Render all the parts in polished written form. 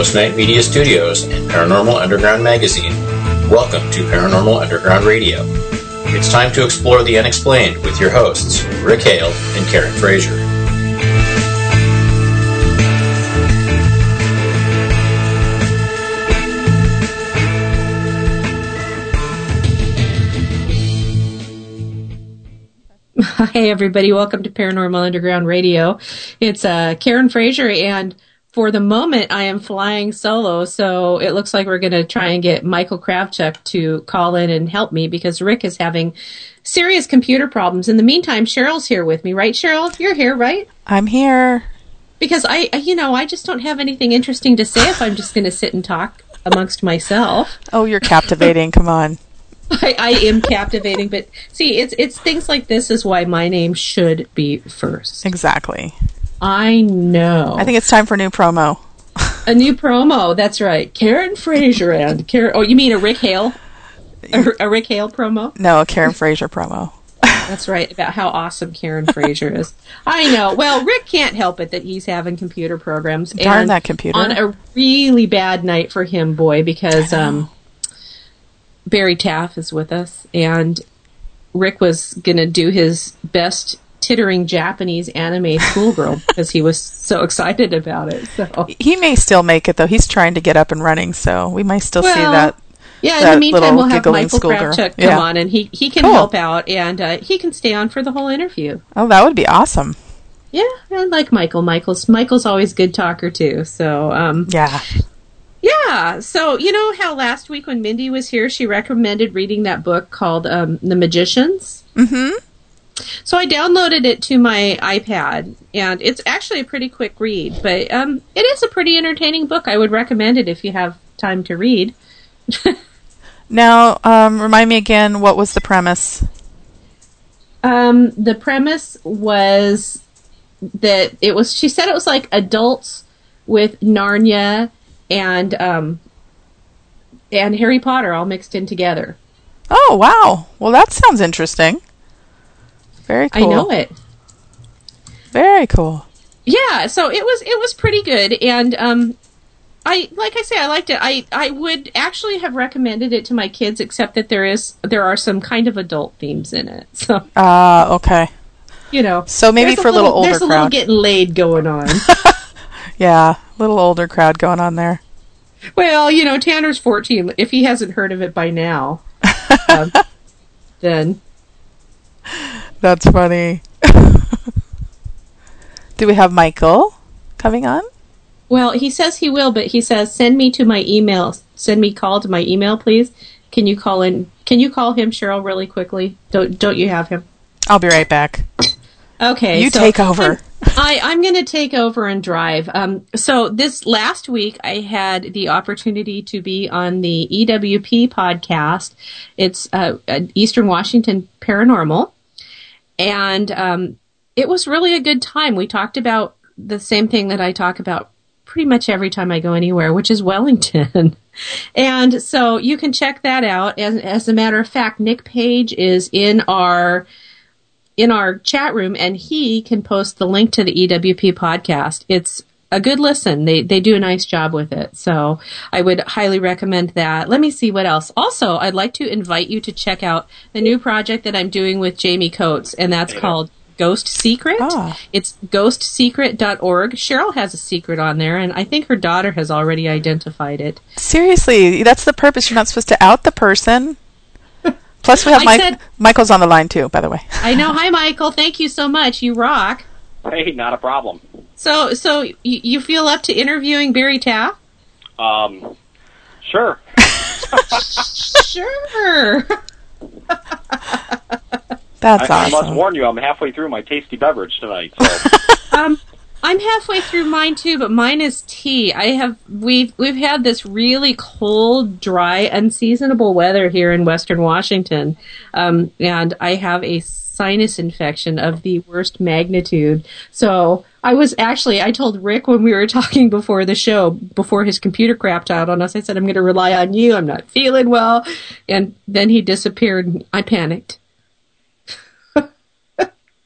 Ghost Night Media Studios and Paranormal Underground Magazine, welcome to Paranormal Underground Radio. It's time to explore the unexplained with your hosts, Rick Hale and Karen Frazier. Hi, everybody. Welcome to Paranormal Underground Radio. It's Karen Frazier, and for the moment, I am flying solo, so it looks like we're going to try and get Michael Kravchuk to call in and help me because Rick is having serious computer problems. In the meantime, Cheryl's here with me, right, Cheryl? You're here, right? I'm here. Because I just don't have anything interesting to say if I'm just going to sit and talk amongst myself. Oh, you're captivating. Come on. I am captivating, but see, it's things like this is why my name should be first. Exactly. I know. I think it's time for a new promo. A new promo, that's right. Karen Frazier and Karen... Oh, you mean a Rick Hale? A Rick Hale promo? No, a Karen Frazier promo. That's right, about how awesome Karen Frazier is. I know. Well, Rick can't help it that he's having computer programs. Darn that computer. On a really bad night for him, boy, because... Barry Taff is with us, and Rick was going to do his best tittering Japanese anime schoolgirl because he was so excited about it. So he may still make it, though. He's trying to get up and running, so we might still see that. Yeah, that in the meantime, we'll have Michael schoolgirl. Kravchuk come on, and he can help out, and he can stay on for the whole interview. Oh, that would be awesome. Yeah, I like Michael. Michael's always a good talker, too. So yeah. Yeah, so you know how last week when Mindy was here, she recommended reading that book called The Magicians? Mm-hmm. So I downloaded it to my iPad, and it's actually a pretty quick read, but it is a pretty entertaining book. I would recommend it if you have time to read. Now, remind me again, what was the premise? The premise was that she said it was like adults with Narnia and Harry Potter all mixed in together. Oh, wow. Well, that sounds interesting. Very cool. I know it. Very cool. Yeah, so it was pretty good, and I liked it. I would actually have recommended it to my kids, except that there are some kind of adult themes in it. So okay. You know. So maybe for a little older crowd. There's a little getting laid going on. Yeah, little older crowd going on there. Well, Tanner's 14. If he hasn't heard of it by now, then... That's funny. Do we have Michael coming on? Well, he says he will, but he says, send me to my email. Send me call to my email, please. Can you call in? Can you call him, Cheryl, really quickly? Don't you have him? I'll be right back. Okay. You take over. I'm going to take over and drive. So this last week, I had the opportunity to be on the EWP podcast. It's Eastern Washington Paranormal. And it was really a good time. We talked about the same thing that I talk about pretty much every time I go anywhere, which is Wellington. And so you can check that out. As a matter of fact, Nick Page is in our chat room, and he can post the link to the EWP podcast. It's a good listen. They do a nice job with it. So I would highly recommend that. Let me see what else. Also, I'd like to invite you to check out the new project that I'm doing with Jamie Coates, and that's called Ghost Secret. It's ghostsecret.org. Cheryl has a secret on there, and I think her daughter has already identified it. Seriously, that's the purpose. You're not supposed to out the person. Plus, we have Michael's on the line, too, by the way. I know. Hi, Michael. Thank you so much. You rock. Hey, not a problem. So you feel up to interviewing Barry Taff? Sure. Sure. That's awesome. I must warn you, I'm halfway through my tasty beverage tonight. So. I'm halfway through mine too, but mine is tea. We've had this really cold, dry, unseasonable weather here in Western Washington, and I have a sinus infection of the worst magnitude. So I told Rick when we were talking before the show, before his computer crapped out on us, I said, I'm going to rely on you. I'm not feeling well. And then he disappeared. And I panicked.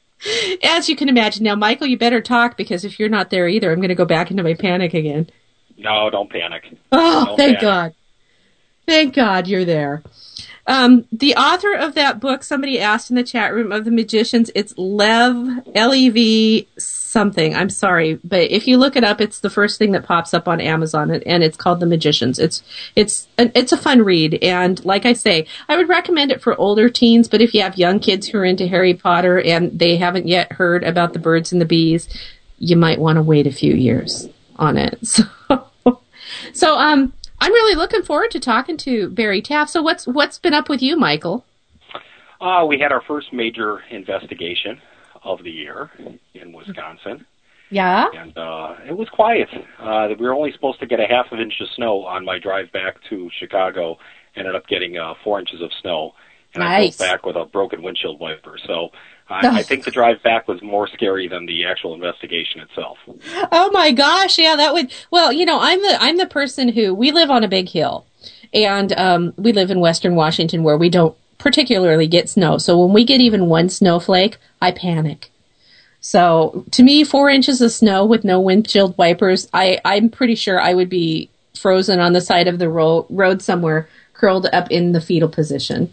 As you can imagine. Now, Michael, you better talk, because if you're not there either, I'm going to go back into my panic again. No, don't panic. Oh, thank God. Thank God you're there. The author of that book, somebody asked in the chat room of The Magicians, it's Lev, L-E-V something. I'm sorry, but if you look it up, it's the first thing that pops up on Amazon, and it's called The Magicians. It's a fun read, and like I say, I would recommend it for older teens, but if you have young kids who are into Harry Potter and they haven't yet heard about the birds and the bees, you might want to wait a few years on it. So I'm really looking forward to talking to Barry Taff. So what's been up with you, Michael? We had our first major investigation of the year in Wisconsin. Yeah? And it was quiet. We were only supposed to get a half of inch of snow on my drive back to Chicago. Ended up getting 4 inches of snow. And nice. I drove back with a broken windshield wiper. So I think the drive back was more scary than the actual investigation itself. Oh my gosh, yeah, that would. Well, I'm the person who, we live on a big hill, and we live in Western Washington where we don't particularly get snow. So when we get even one snowflake, I panic. So to me, 4 inches of snow with no windshield wipers, I'm pretty sure I would be frozen on the side of the road somewhere, curled up in the fetal position.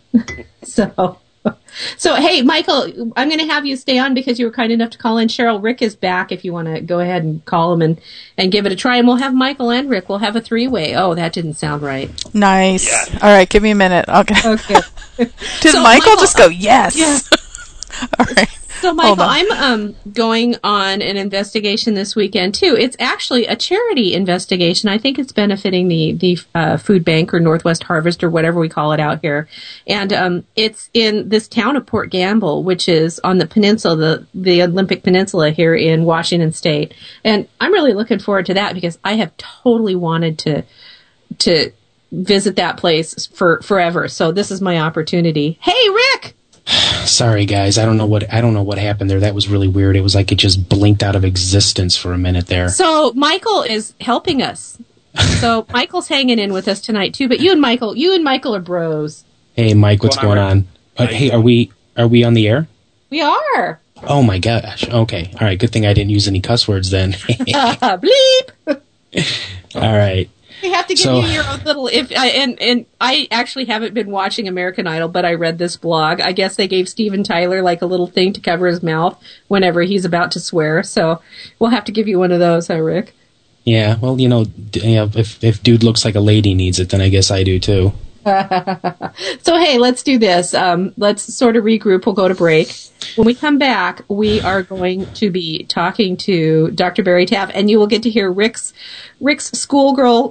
So, hey, Michael, I'm going to have you stay on because you were kind enough to call in. Cheryl, Rick is back if you want to go ahead and call him and give it a try. And we'll have Michael and Rick. We'll have a three-way. Oh, that didn't sound right. Nice. Yes. All right, give me a minute. Okay. Did So, Michael just go, yes? Yeah. All right. So, Michael, I'm going on an investigation this weekend, too. It's actually a charity investigation. I think it's benefiting the food bank or Northwest Harvest or whatever we call it out here. And it's in this town of Port Gamble, which is on the peninsula, the Olympic Peninsula here in Washington State. And I'm really looking forward to that because I have totally wanted to visit that place for forever. So this is my opportunity. Hey, Rick! Sorry, guys. I don't know what happened there. That was really weird. It was like it just blinked out of existence for a minute there. So Michael is helping us. So Michael's hanging in with us tonight too. But you and Michael are bros. Hey, Mike, what's going on? Hey, are we on the air? We are. Oh my gosh. Okay. All right. Good thing I didn't use any cuss words then. Bleep. All right. We have to give you your own little. And I actually haven't been watching American Idol, but I read this blog. I guess they gave Steven Tyler like a little thing to cover his mouth whenever he's about to swear. So we'll have to give you one of those, huh, Rick? Yeah. Well, if dude looks like a lady needs it, then I guess I do too. So hey, let's do this. Let's sort of regroup. We'll go to break. When we come back, we are going to be talking to Dr. Barry Taff, and you will get to hear Rick's schoolgirl.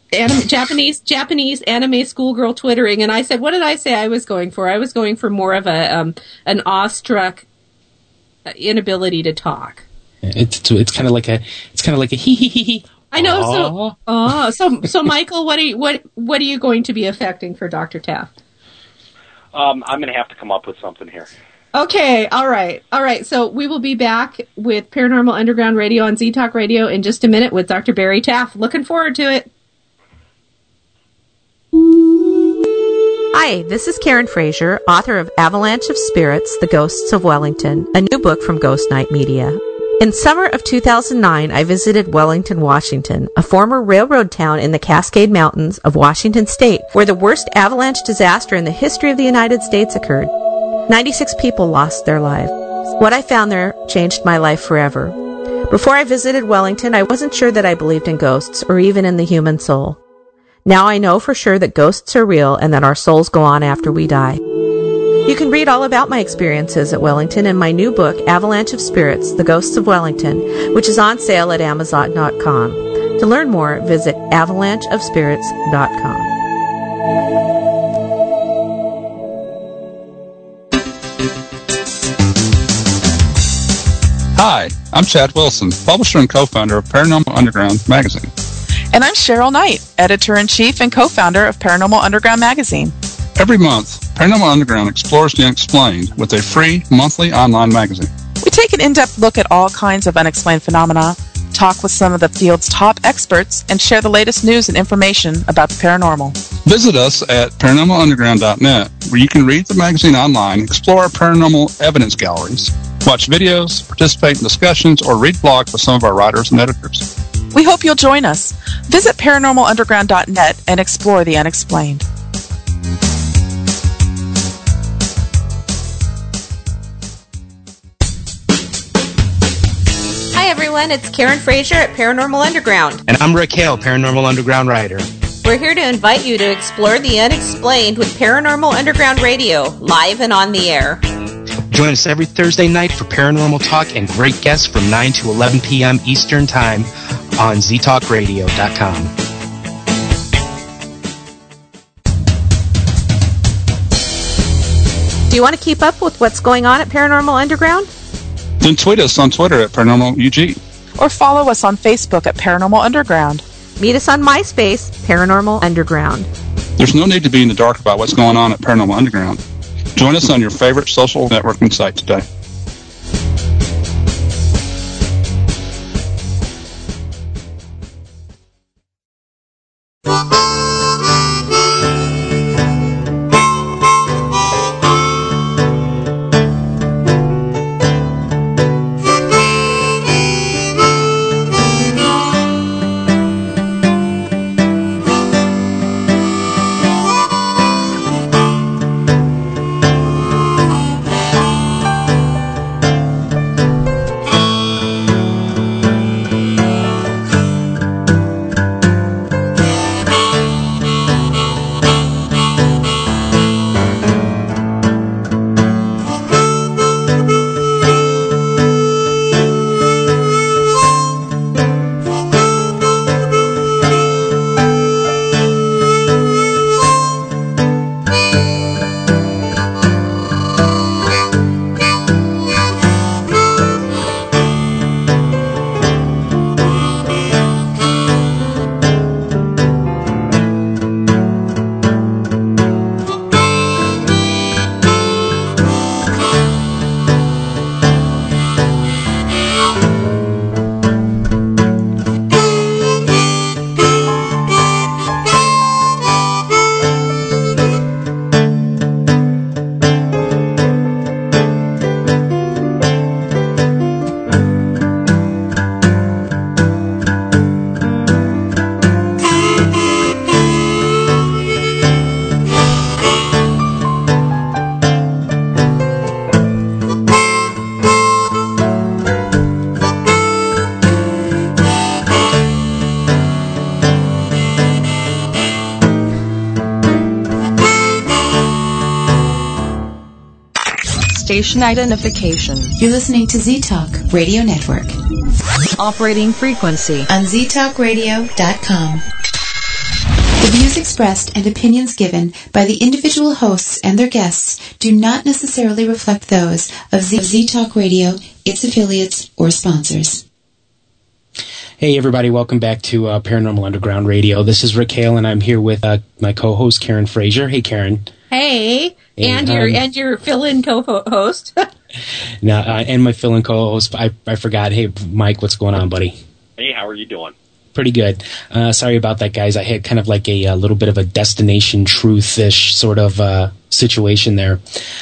Japanese anime schoolgirl twittering, and I said, what did I say I was going for? I was going for more of an awestruck inability to talk. It's kind of like a hee hee hee hee. I know. So Michael, what are you going to be affecting for Dr. Taff? I'm going to have to come up with something here. Okay, all right. So we will be back with Paranormal Underground Radio on Z-Talk Radio in just a minute with Dr. Barry Taff. Looking forward to it. Hi, this is Karen Frazier, author of Avalanche of Spirits, The Ghosts of Wellington, a new book from Ghost Night Media. In summer of 2009, I visited Wellington, Washington, a former railroad town in the Cascade Mountains of Washington State, where the worst avalanche disaster in the history of the United States occurred. 96 people lost their lives. What I found there changed my life forever. Before I visited Wellington, I wasn't sure that I believed in ghosts or even in the human soul. Now I know for sure that ghosts are real and that our souls go on after we die. You can read all about my experiences at Wellington in my new book, Avalanche of Spirits, The Ghosts of Wellington, which is on sale at Amazon.com. To learn more, visit avalancheofspirits.com. Hi, I'm Chad Wilson, publisher and co-founder of Paranormal Underground magazine. And I'm Cheryl Knight, editor-in-chief and co-founder of Paranormal Underground magazine. Every month, Paranormal Underground explores the unexplained with a free monthly online magazine. We take an in-depth look at all kinds of unexplained phenomena, talk with some of the field's top experts, and share the latest news and information about the paranormal. Visit us at paranormalunderground.net, where you can read the magazine online, explore our paranormal evidence galleries, watch videos, participate in discussions, or read blogs with some of our writers and editors. We hope you'll join us. Visit paranormalunderground.net and explore the unexplained. Hi everyone, it's Karen Frazier at Paranormal Underground. And I'm Rick Hale, Paranormal Underground writer. We're here to invite you to explore the unexplained with Paranormal Underground Radio, live and on the air. Join us every Thursday night for paranormal talk and great guests from 9 to 11 p.m. Eastern Time on ztalkradio.com. Do you want to keep up with what's going on at Paranormal Underground? Then tweet us on Twitter at ParanormalUG. Or follow us on Facebook at Paranormal Underground. Meet us on MySpace, Paranormal Underground. There's no need to be in the dark about what's going on at Paranormal Underground. Join us on your favorite social networking site today. Station identification. You're listening to Z-Talk Radio Network. Operating frequency on ztalkradio.com. The views expressed and opinions given by the individual hosts and their guests do not necessarily reflect those of Z-Talk Radio, its affiliates, or sponsors. Hey everybody, welcome back to Paranormal Underground Radio. This is Rick Hale, and I'm here with my co-host Karen Frazier. Hey Karen. Hey, and your fill-in co-host. And my fill-in co-host. I forgot. Hey Mike, what's going on, buddy? Hey, how are you doing? Pretty good. Sorry about that, guys. I had kind of like a little bit of a Destination Truth-ish sort of situation there.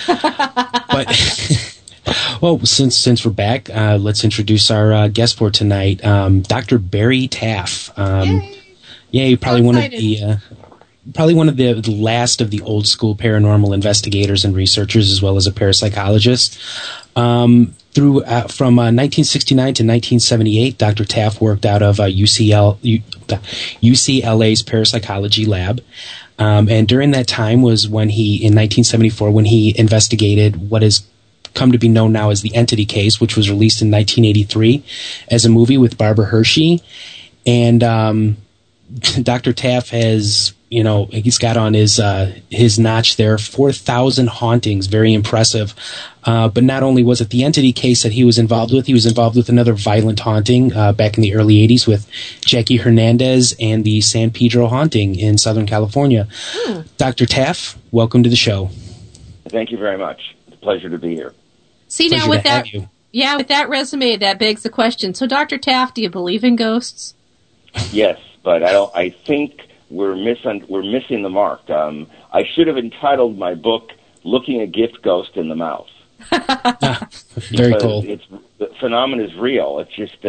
But well, since we're back, let's introduce our guest for tonight, Dr. Barry Taff. Yay, probably one of the last of the old school paranormal investigators and researchers, as well as a parapsychologist. From 1969 to 1978, Dr. Taff worked out of UCLA's parapsychology lab. And during that time was in 1974, when he investigated what has come to be known now as the Entity Case, which was released in 1983 as a movie with Barbara Hershey. And Dr. Taff has, he's got on his notch there 4,000 hauntings, very impressive. But not only was it the Entity Case that he was involved with another violent haunting back in the early 80s with Jackie Hernandez and the San Pedro haunting in Southern California. Dr. Taff, welcome to the show. Thank you very much. It's a pleasure to be here. See, now with that resume, that begs the question. So, Dr. Taff, do you believe in ghosts? Yes, but I think we're missing the mark. I should have entitled my book "Looking a Gift Ghost in the Mouth." Very cool. The phenomenon is real. It's just that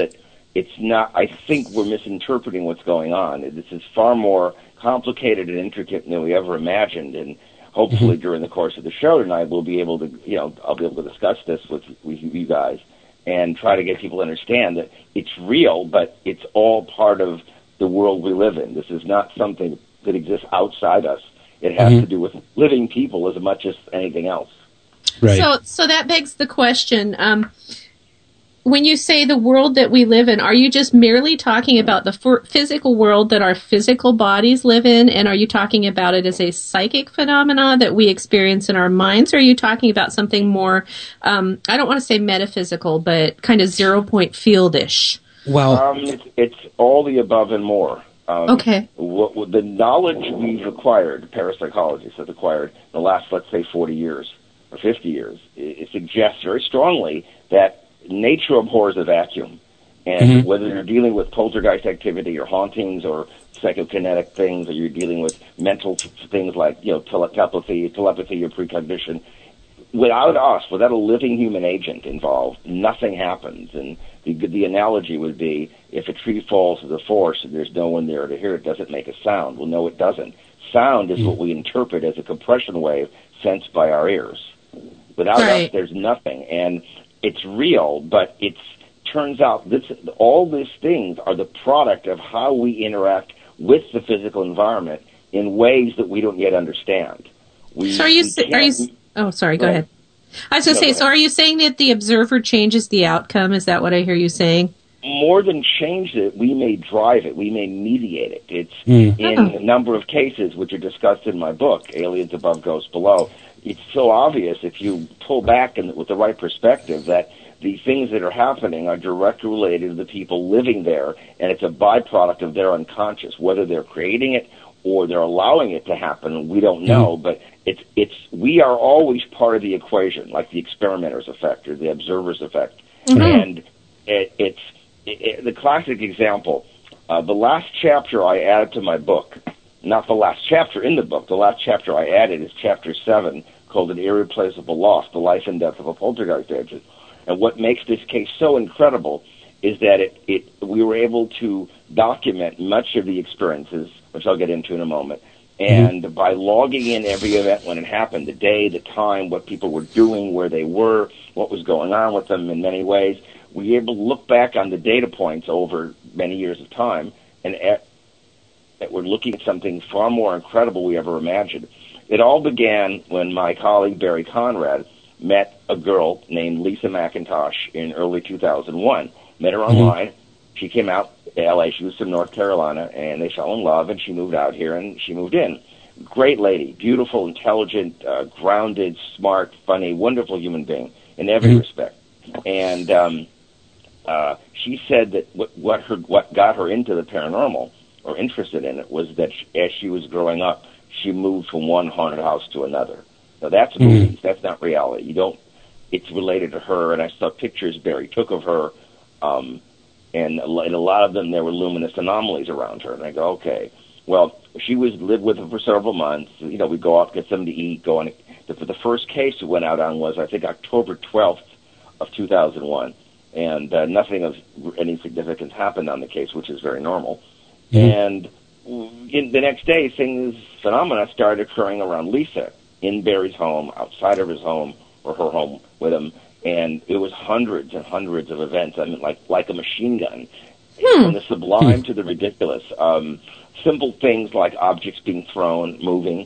it's not. I think we're misinterpreting what's going on. This is far more complicated and intricate than we ever imagined, and hopefully during the course of the show tonight, we'll be able to, I'll be able to discuss this with you guys and try to get people to understand that it's real, but it's all part of the world we live in. This is not something that exists outside us. It has to do with living people as much as anything else. Right. So that begs the question, when you say the world that we live in, are you just merely talking about the physical world that our physical bodies live in, and are you talking about it as a psychic phenomena that we experience in our minds, or are you talking about something more, I don't want to say metaphysical, but kind of 0 point field-ish? Well, it's all the above and more. Okay. The knowledge we've acquired, parapsychologists have acquired in the last, let's say, 40 years or 50 years, it suggests very strongly that nature abhors a vacuum. And whether you're dealing with poltergeist activity or hauntings or psychokinetic things, or you're dealing with mental things like, telepathy or precognition, without us, without a living human agent involved, nothing happens. And the analogy would be, if a tree falls to the forest and there's no one there to hear it, does it make a sound? Well, no, it doesn't. Sound is what we interpret as a compression wave sensed by our ears. Without us, there's nothing. And it's real, but it turns out all these things are the product of how we interact with the physical environment in ways that we don't yet understand. Oh, sorry, go ahead. I was going to say, so are you saying that the observer changes the outcome? Is that what I hear you saying? More than change it, we may drive it. We may mediate it. It's in a number of cases, which are discussed in my book, Aliens Above, Ghosts Below. It's so obvious if you pull back with the right perspective that the things that are happening are directly related to the people living there, and it's a byproduct of their unconscious. Whether they're creating it or they're allowing it to happen, we don't know, but we are always part of the equation, like the experimenter's effect or the observer's effect. And it's the classic example. The last chapter I added to my book, not the last chapter in the book, the last chapter I added is chapter 7, called An Irreplaceable Loss, The Life and Death of a Poltergeist Agent. And what makes this case so incredible is that we were able to document much of the experiences, which I'll get into in a moment, and by logging in every event when it happened, the day, the time, what people were doing, where they were, what was going on with them in many ways, we were able to look back on the data points over many years of time, and that we're looking at something far more incredible we ever imagined. It all began when my colleague Barry Conrad met a girl named Lisa McIntosh in early 2001. Met her online. She came out to L.A. She was from North Carolina, and they fell in love, and she moved out here, and she moved in. Great lady, beautiful, intelligent, grounded, smart, funny, wonderful human being in every respect. And she said that what got her into the paranormal or interested in it was that as she was growing up, she moved from one haunted house to another. Now, that's movies. That's not reality. It's related to her, and I saw pictures Barry took of her, and in a lot of them there were luminous anomalies around her. And I go, okay. Well, she lived with him for several months. We'd go out, get something to eat, go on. The first case we went out on was, I think, October 12th of 2001, and nothing of any significance happened on the case, which is very normal. And the next day, phenomena started occurring around Lisa, in Barry's home, outside of his home, or her home with him, and it was hundreds and hundreds of events. I mean, like a machine gun, from the sublime to the ridiculous. Simple things like objects being thrown, moving.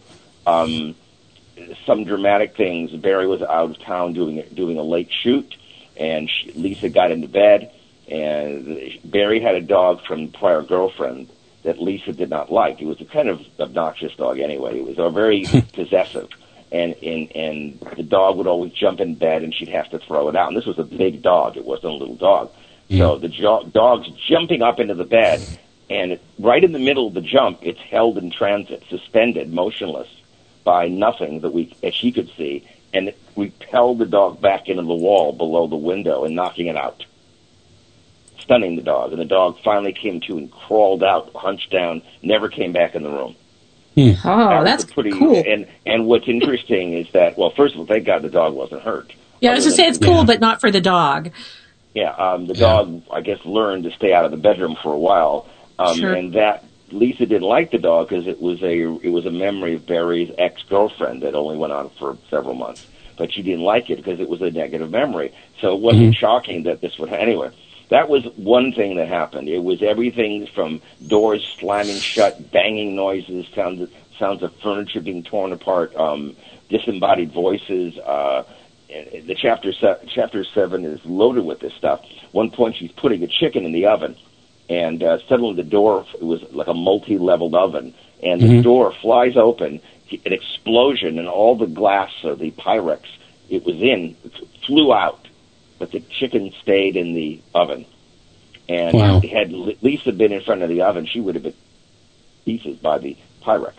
Some dramatic things. Barry was out of town doing a late shoot, and Lisa got into bed, and Barry had a dog from prior girlfriend that Lisa did not like. He was a kind of obnoxious dog anyway. He was very possessive. And the dog would always jump in bed, and she'd have to throw it out. And this was a big dog. It wasn't a little dog. So the dog's jumping up into the bed, and right in the middle of the jump, it's held in transit, suspended, motionless, by nothing as she could see, and it repelled the dog back into the wall below the window and knocking it out, stunning the dog. And the dog finally came to and crawled out, hunched down, never came back in the room. Oh, that's pretty cool. And what's interesting is that, well, first of all, thank God the dog wasn't hurt. Yeah, I was going to say it's cool, but not for the dog. Yeah, the dog, I guess, learned to stay out of the bedroom for a while, and that Lisa didn't like the dog because it was a memory of Barry's ex-girlfriend that only went on for several months. But she didn't like it because it was a negative memory. So it wasn't shocking that this would happen. Anyway, that was one thing that happened. It was everything from doors slamming shut, banging noises, sounds of furniture being torn apart, disembodied voices. The chapter 7 is loaded with this stuff. One point she's putting a chicken in the oven, and suddenly the door, it was like a multi-leveled oven, and the door flies open, an explosion, and all the glass of the Pyrex it was in flew out, but the chicken stayed in the oven. And had Lisa been in front of the oven, she would have been pieces by the Pyrex.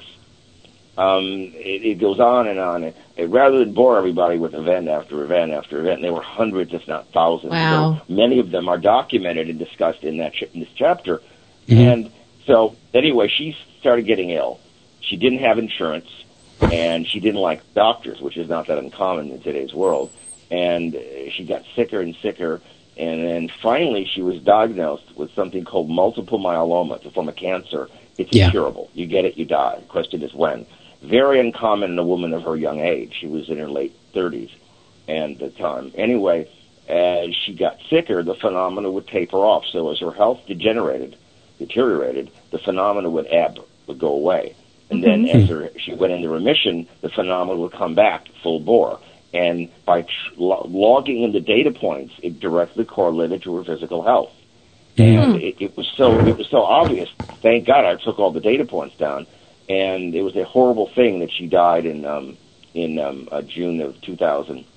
It goes on and on. Rather than bore everybody with event after event after event, and there were hundreds, if not thousands. Wow. So many of them are documented and discussed in this chapter. And so, anyway, she started getting ill. She didn't have insurance, and she didn't like doctors, which is not that uncommon in today's world. And she got sicker and sicker, and then finally she was diagnosed with something called multiple myeloma. It's a form of cancer. It's incurable. You get it, you die. The question is when. Very uncommon in a woman of her young age. She was in her late 30s at the time. Anyway, as she got sicker, the phenomena would taper off. So as her health deteriorated, the phenomena would ebb, would go away. And then as she went into remission, the phenomena would come back full bore. And by logging in the data points, it directly correlated to her physical health. And it was so obvious. Thank God I took all the data points down. And it was a horrible thing that she died in June of 2006.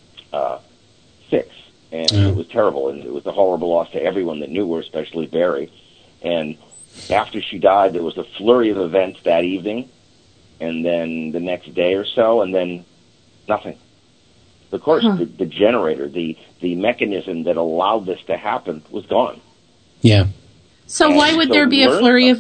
And it was terrible. And it was a horrible loss to everyone that knew her, especially Barry. And after she died, there was a flurry of events that evening, and then the next day or so, and then nothing. Of course, the generator, the mechanism that allowed this to happen was gone. Yeah. So why would there be a flurry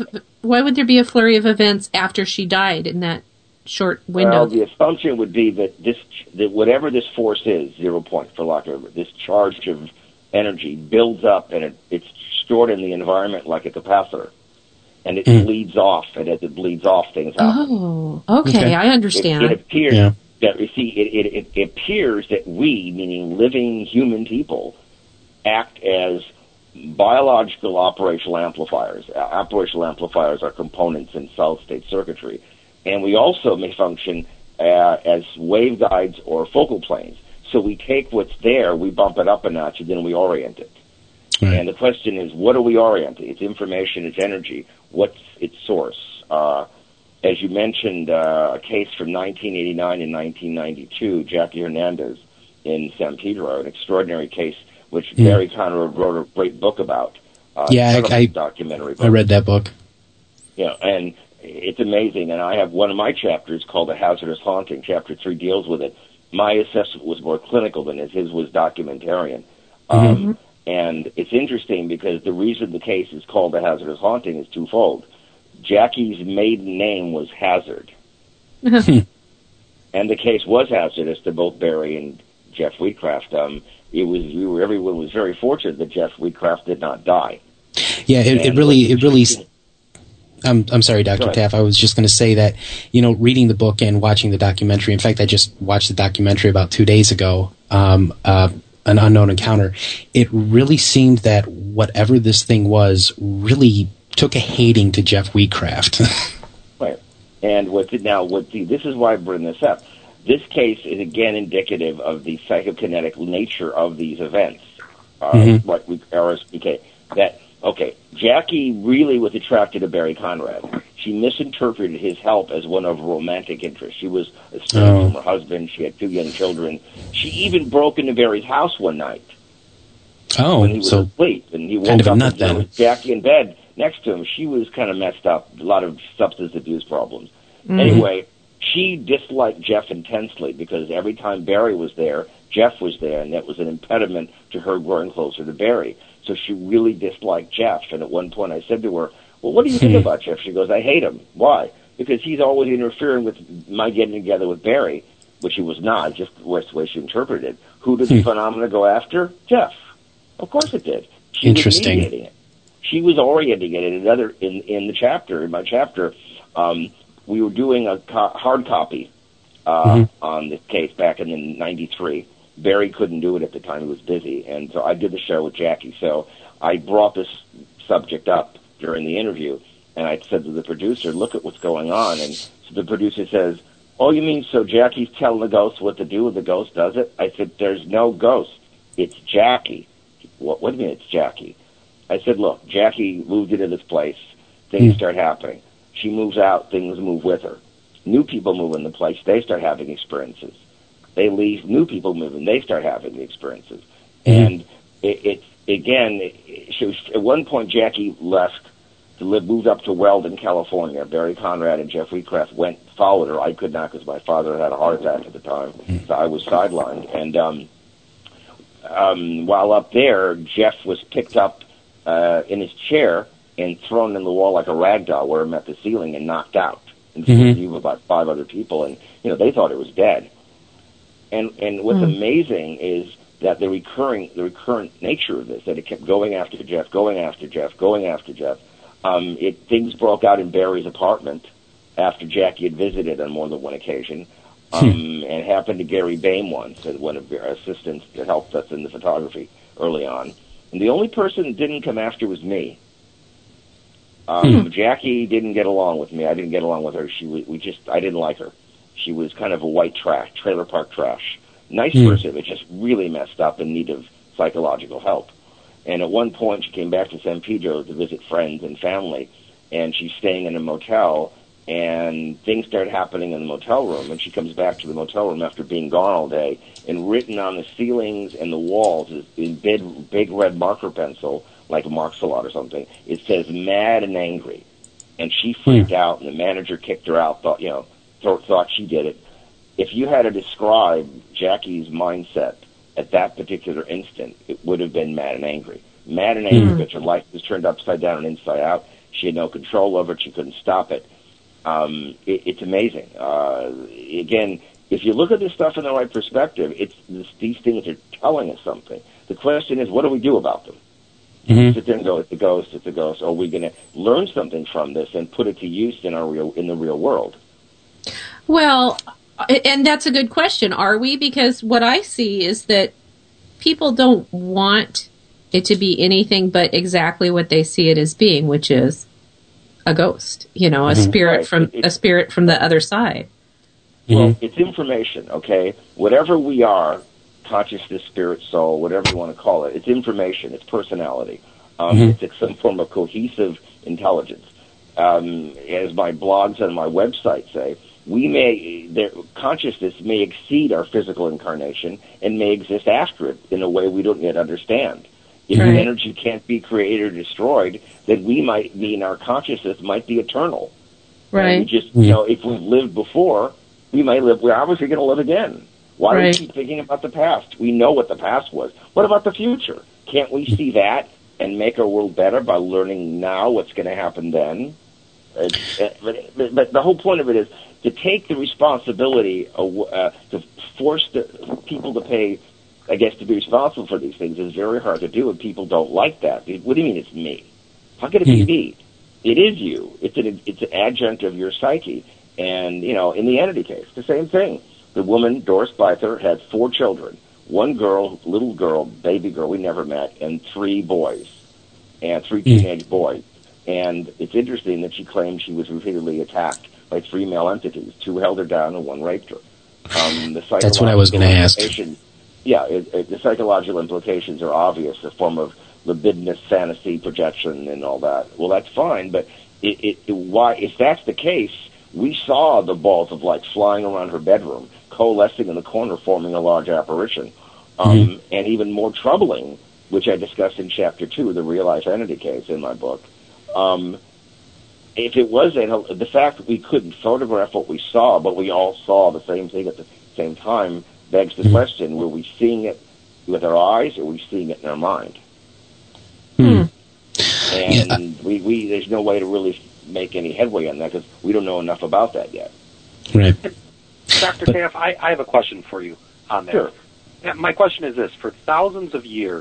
of events after she died in that short window? Well, the assumption would be that whatever this force is, 0 point for lack of this charge of energy builds up, and it's stored in the environment like a capacitor, and it bleeds off, and as it bleeds off, things happen. Oh, okay. I understand. It appears that it appears that we, meaning living human people, act as biological operational amplifiers. Operational amplifiers are components in solid-state circuitry, and we also may function as waveguides or focal planes. So we take what's there, we bump it up a notch, and then we orient it. Right. And the question is, what are we orienting? It's information, it's energy. What's its source? As you mentioned, a case from 1989 and 1992, Jackie Hernandez in San Pedro, an extraordinary case, which Barry Conrad wrote a great book about. Documentary book. I read that book. Yeah, and it's amazing. And I have one of my chapters called A Hazardous Haunting. Chapter 3 deals with it. My assessment was more clinical than his was documentarian. And it's interesting because the reason the case is called A Hazardous Haunting is twofold. Jackie's maiden name was Hazard. And the case was hazardous to both Barry and Jeff Wheatcraft. Everyone was very fortunate that Jeff Wheatcraft did not die. Yeah, it really. I'm sorry, Dr. Taff. I was just going to say that, reading the book and watching the documentary. In fact, I just watched the documentary about 2 days ago, An Unknown Encounter. It really seemed that whatever this thing was really took a hating to Jeff Wheatcraft. Right. And this is why I bring this up. This case is again indicative of the psychokinetic nature of these events. RSPK. Jackie really was attracted to Barry Conrad. She misinterpreted his help as one of romantic interest. She was estranged from her husband. She had 2 young children. She even broke into Barry's house one night. When he was asleep, and he woke up and there was Jackie in bed next to him. She was kind of messed up, a lot of substance abuse problems. Anyway, she disliked Jeff intensely because every time Barry was there, Jeff was there, and that was an impediment to her growing closer to Barry. So she really disliked Jeff. And at one point I said to her, well, what do you think about Jeff? She goes, I hate him. Why? Because he's always interfering with my getting together with Barry, which he was not, just the way she interpreted it. Who did the phenomena go after? Jeff. Of course it did. She Interesting. was mediating it. She was orienting it. In my chapter, we were doing a hard copy on this case back in '93. Barry couldn't do it at the time; he was busy, and so I did the show with Jackie. So I brought this subject up during the interview, and I said to the producer, "Look at what's going on." And so the producer says, "Oh, you mean so Jackie's telling the ghost what to do, and the ghost does it?" I said, "There's no ghost. It's Jackie." What do you mean it's Jackie? I said, "Look, Jackie moved into this place. Things start happening. She moves out. Things move with her. New people move in the place. They start having experiences. They leave. New people move in. They start having the experiences." And at one point, Jackie left to moved up to Weldon, California. Barry Conrad and Jeff Wheatcraft followed her. I could not because my father had a heart attack at the time, so I was sidelined. And while up there, Jeff was picked up in his chair and thrown in the wall like a rag doll where it met the ceiling and knocked out in front of about 5 other people. And, they thought it was dead. And what's amazing is that the recurrent nature of this, that it kept going after Jeff. Things broke out in Barry's apartment after Jackie had visited on more than one occasion. And it happened to Gary Bain once, one of our assistants that helped us in the photography early on. And the only person that didn't come after was me. Jackie didn't get along with me. I didn't get along with her. I didn't like her. She was kind of a white trash, trailer park trash. Nice person, but just really messed up in need of psychological help. And at one point, she came back to San Pedro to visit friends and family, and she's staying in a motel, and things start happening in the motel room, and she comes back to the motel room after being gone all day, and written on the ceilings and the walls is in big red marker pencil, like a Marks-a-Lot or something, it says "mad and angry." And she freaked out, and the manager kicked her out, thought she did it. If you had to describe Jackie's mindset at that particular instant, it would have been mad and angry. Mad and angry because her life was turned upside down and inside out. She had no control over it. She couldn't stop it. It's amazing. Again, if you look at this stuff in the right perspective, these things are telling us something. The question is, what do we do about them? Sit there and go, it's a ghost, it's a ghost. Are we going to learn something from this and put it to use in the real world? Well, and that's a good question. Are we? Because what I see is that people don't want it to be anything but exactly what they see it as being, which is a ghost, a spirit from the other side. Well, it's information, okay? Whatever we are, consciousness, spirit, soul, whatever you want to call it, it's information, it's personality. It's some form of cohesive intelligence. As my blogs and my website say, consciousness may exceed our physical incarnation and may exist after it in a way we don't yet understand. If energy can't be created or destroyed, then we might be in our consciousness might be eternal. Right. And we just, if we've lived before, we might live. We're obviously going to live again. Why do we keep thinking about the past? We know what the past was. What about the future? Can't we see that and make our world better by learning now what's going to happen then? But the whole point of it is to take the responsibility, to force the people to pay, I guess, to be responsible for these things is very hard to do, and people don't like that. What do you mean it's me? How could it be me? It is you. It's an adjunct of your psyche. And, in the entity case, the same thing. The woman, Doris Byther, had 4 children. 1 girl, little girl, baby girl we never met, and 3 boys, and 3 teenage boys. And it's interesting that she claimed she was repeatedly attacked by 3 male entities. 2 held her down and 1 raped her. That's what I was going to ask. Yeah, the psychological implications are obvious, a form of libidinous fantasy projection and all that. Well, that's fine, but why? If that's the case, we saw the balls of light flying around her bedroom, coalescing in the corner, forming a large apparition. And even more troubling, which I discussed in Chapter 2, the Real Life Entity case in my book, if it was the fact that we couldn't photograph what we saw, but we all saw the same thing at the same time, begs the question, were we seeing it with our eyes or were we seeing it in our mind? And there's no way to really make any headway on that because we don't know enough about that yet. Right. Dr. Taff, I have a question for you on that. Sure. My question is this. For thousands of years,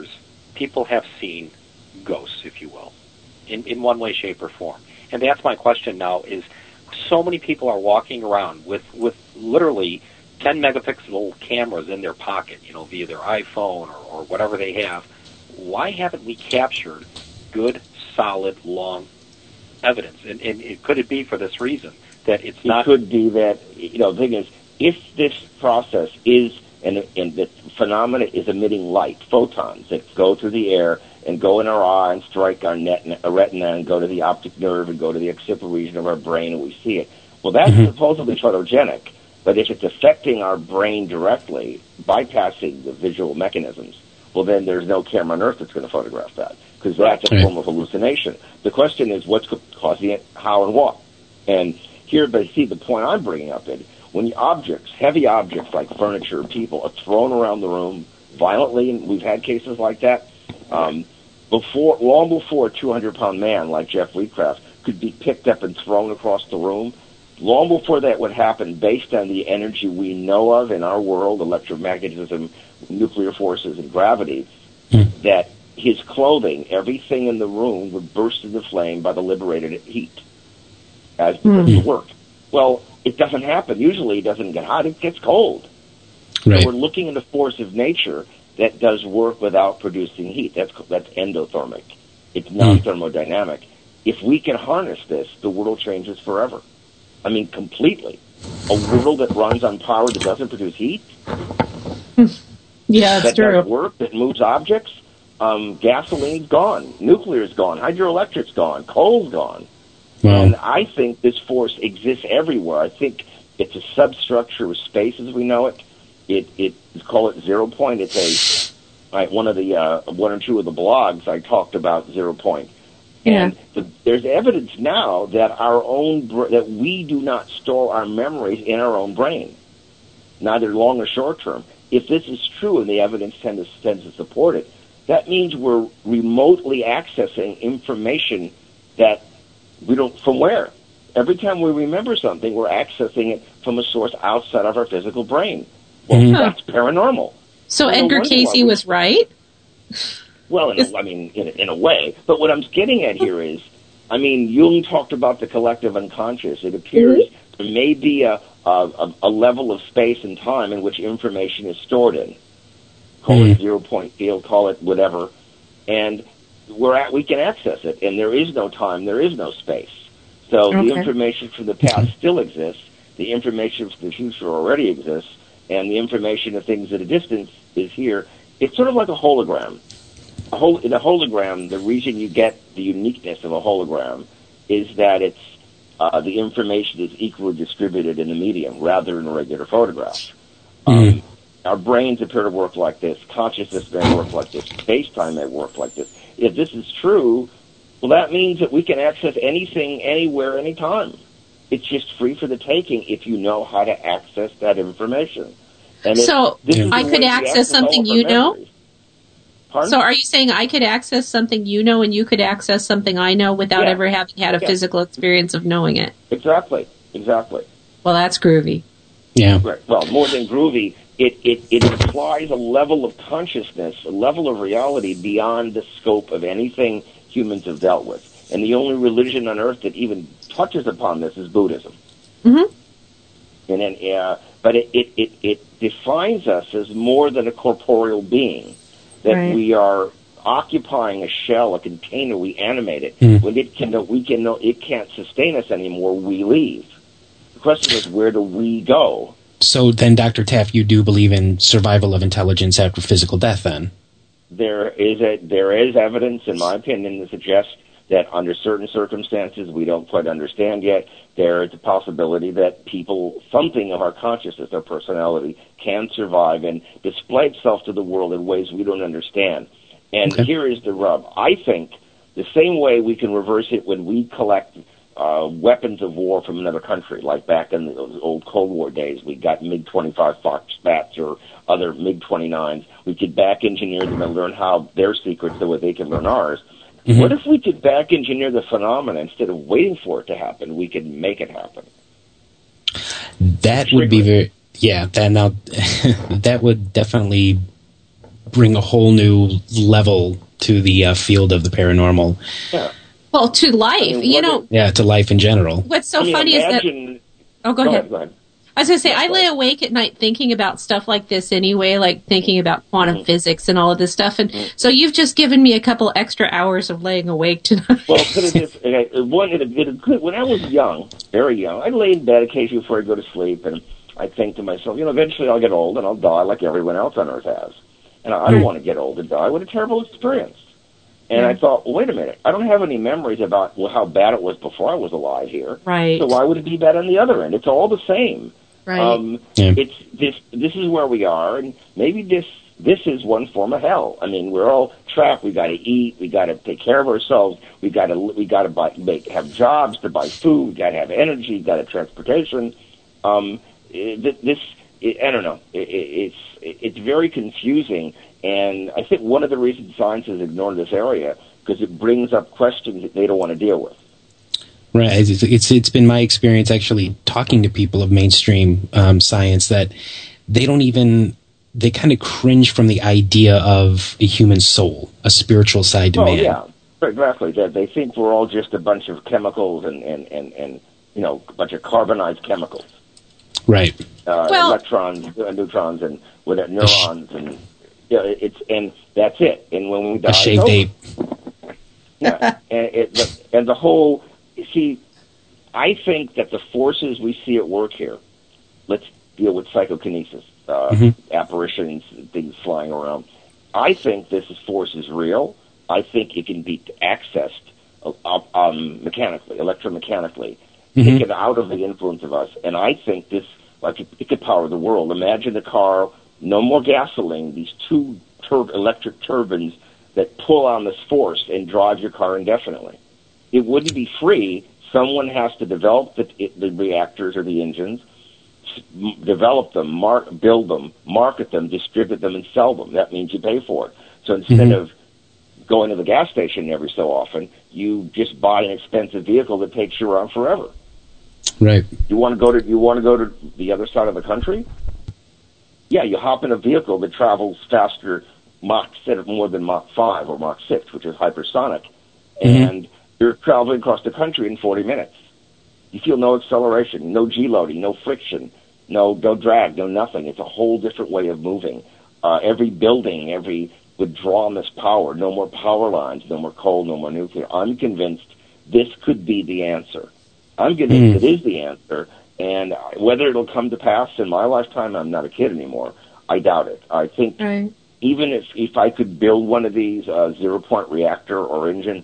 people have seen ghosts, if you will, in one way, shape, or form. And that's my question now is, so many people are walking around with literally 10 megapixel cameras in their pocket, via their iPhone or whatever they have. Why haven't we captured good, solid, long evidence? And could it be for this reason, that it's not... It could be that, the thing is, if this process is, and the phenomena is emitting light, photons that go through the air and go in our eye and strike our retina and go to the optic nerve and go to the occipital region of our brain and we see it. Well, that's supposedly photogenic, but if it's affecting our brain directly, bypassing the visual mechanisms, well, then there's no camera on Earth that's going to photograph that, because that's a form of hallucination. The question is what's causing it, how and what. And here, but see, the point I'm bringing up is, when objects, heavy objects like furniture, people are thrown around the room violently, and we've had cases like that, long before a 200-pound man like Jeff Wheatcraft could be picked up and thrown across the room, long before that would happen, based on the energy we know of in our world, electromagnetism, nuclear forces, and gravity, that his clothing, everything in the room would burst into flame by the liberated heat as because of work. Well, it doesn't happen. Usually it doesn't get hot, it gets cold. Right. So we're looking at the force of nature that does work without producing heat. That's endothermic. It's non-thermodynamic. If we can harness this, the world changes forever. I mean, completely. A world that runs on power that doesn't produce heat? Yeah, that's true. That does work, that moves objects? Gasoline's gone. Nuclear's gone. Hydroelectric's gone. Coal's gone. Wow. And I think this force exists everywhere. I think it's a substructure of space as we know it. It call it 0 point. It's one or two of the blogs I talked about 0 point. Yeah. And there's evidence now that that we do not store our memories in our own brain, neither long or short term. If this is true, and the evidence tends to support it, that means we're remotely accessing information that we don't, from where? Every time we remember something, we're accessing it from a source outside of our physical brain. Well, that's paranormal. So Edgar Cayce was right? Well, in a way. But what I'm getting at here is, Jung talked about the collective unconscious. It appears there may be a level of space and time in which information is stored in. Call it 0 point field, call it whatever. And we can access it, and there is no time, there is no space. So the information from the past still exists, the information from the future already exists, and the information of things at a distance is here. It's sort of like a hologram. In a hologram, the reason you get the uniqueness of a hologram is that it's the information is equally distributed in the medium rather than a regular photograph. Our brains appear to work like this. Consciousness may work like this. Space-time may work like this. If this is true, well, that means that we can access anything, anywhere, anytime. It's just free for the taking if you know how to access that information. And so I could access something you know? Pardon? So are you saying I could access something you know and you could access something I know without ever having had a physical experience of knowing it? Exactly. Well, that's groovy. Yeah. Right. Well, more than groovy, it implies a level of consciousness, a level of reality beyond the scope of anything humans have dealt with. And the only religion on earth that even touches upon this is Buddhism. And then, but it defines us as more than a corporeal being. That we are occupying a shell, a container. We animate it. When it can't sustain us anymore, we leave. The question is, where do we go? So then, Dr. Taft, you do believe in survival of intelligence after physical death, then? There is evidence, in my opinion, that suggests that under certain circumstances we don't quite understand yet, there is a possibility that something of our consciousness, our personality, can survive and display itself to the world in ways we don't understand. And here is the rub. I think the same way we can reverse it when we collect weapons of war from another country, like back in the old Cold War days, we got MiG-25 Fox Bats or other MiG-29s. We could back-engineer them and learn how their secrets so that they can learn ours. What if we could back-engineer the phenomena instead of waiting for it to happen? We could make it happen. That would be very... Yeah, that would definitely bring a whole new level to the field of the paranormal. Yeah. Well, to life, to life in general. What's so funny is that... Oh, go ahead. Go ahead. I was going to say, I lay awake at night thinking about stuff like this anyway, like thinking about quantum physics and all of this stuff. And so you've just given me a couple extra hours of laying awake tonight. Well, when I was young, very young, I'd lay in bed occasionally before I'd go to sleep, and I'd think to myself, eventually I'll get old and I'll die like everyone else on Earth has. And I don't want to get old and die. What a terrible experience. And I thought, well, wait a minute, I don't have any memories about how bad it was before I was alive here. Right. So why would it be bad on the other end? It's all the same. Right. It's this is where we are, and maybe this is one form of hell. I mean, we're all trapped. We got to eat. We got to take care of ourselves. We got to have jobs to buy food. Got to have energy. Got to have transportation. I don't know. It's very confusing, and I think one of the reasons science has ignored this area because it brings up questions that they don't want to deal with. Right. It's been my experience actually talking to people of mainstream science that they kind of cringe from the idea of a human soul, a spiritual side to man. Yeah, exactly. They think we're all just a bunch of chemicals and a bunch of carbonized chemicals. Right. Electrons, neutrons, and neurons, and and that's it. And when we die, a shaved ape. Yeah, and the whole. See, I think that the forces we see at work here, let's deal with psychokinesis, apparitions, things flying around. I think this force is real. I think it can be accessed mechanically, electromechanically, taken out of the influence of us. And I think this, it could power the world. Imagine a car, no more gasoline, these two electric turbines that pull on this force and drive your car indefinitely. It wouldn't be free. Someone has to develop the reactors or the engines, develop them, build them, market them, distribute them, and sell them. That means you pay for it. So instead of going to the gas station every so often, you just buy an expensive vehicle that takes you around forever. Right. You want to go to the other side of the country? Yeah, you hop in a vehicle that travels faster, more than Mach 5 or Mach 6, which is hypersonic, and you're traveling across the country in 40 minutes. You feel no acceleration, no G-loading, no friction, no drag, no nothing. It's a whole different way of moving. Every building, would draw on this power. No more power lines, no more coal, no more nuclear. I'm convinced this could be the answer. I'm convinced it is the answer. And whether it'll come to pass in my lifetime, I'm not a kid anymore. I doubt it. I think even if I could build one of these zero-point reactor or engine,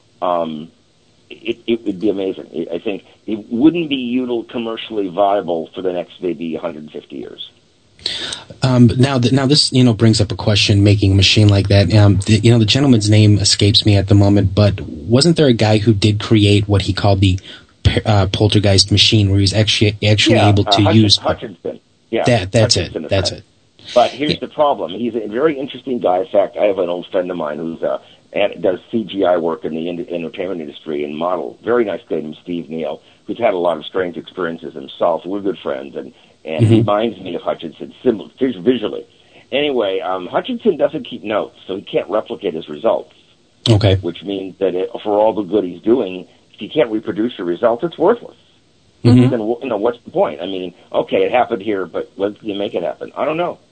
it would be amazing. I think it wouldn't be commercially viable for the next maybe 150 years. Now this brings up a question. Making a machine like that, the gentleman's name escapes me at the moment, but wasn't there a guy who did create what he called the poltergeist machine, where he was actually able to use Hutchinson? Yeah, that's it. But here's the problem. He's a very interesting guy. In fact, I have an old friend of mine who's does CGI work in the entertainment industry and model. Very nice guy named Steve Neal, who's had a lot of strange experiences himself. We're good friends, and he reminds me of Hutchinson visually. Anyway, Hutchinson doesn't keep notes, so he can't replicate his results. Okay. Which means that for all the good he's doing, if he can't reproduce the results, it's worthless. Mm-hmm. Then what's the point? I mean, okay, it happened here, but when can you make it happen? I don't know.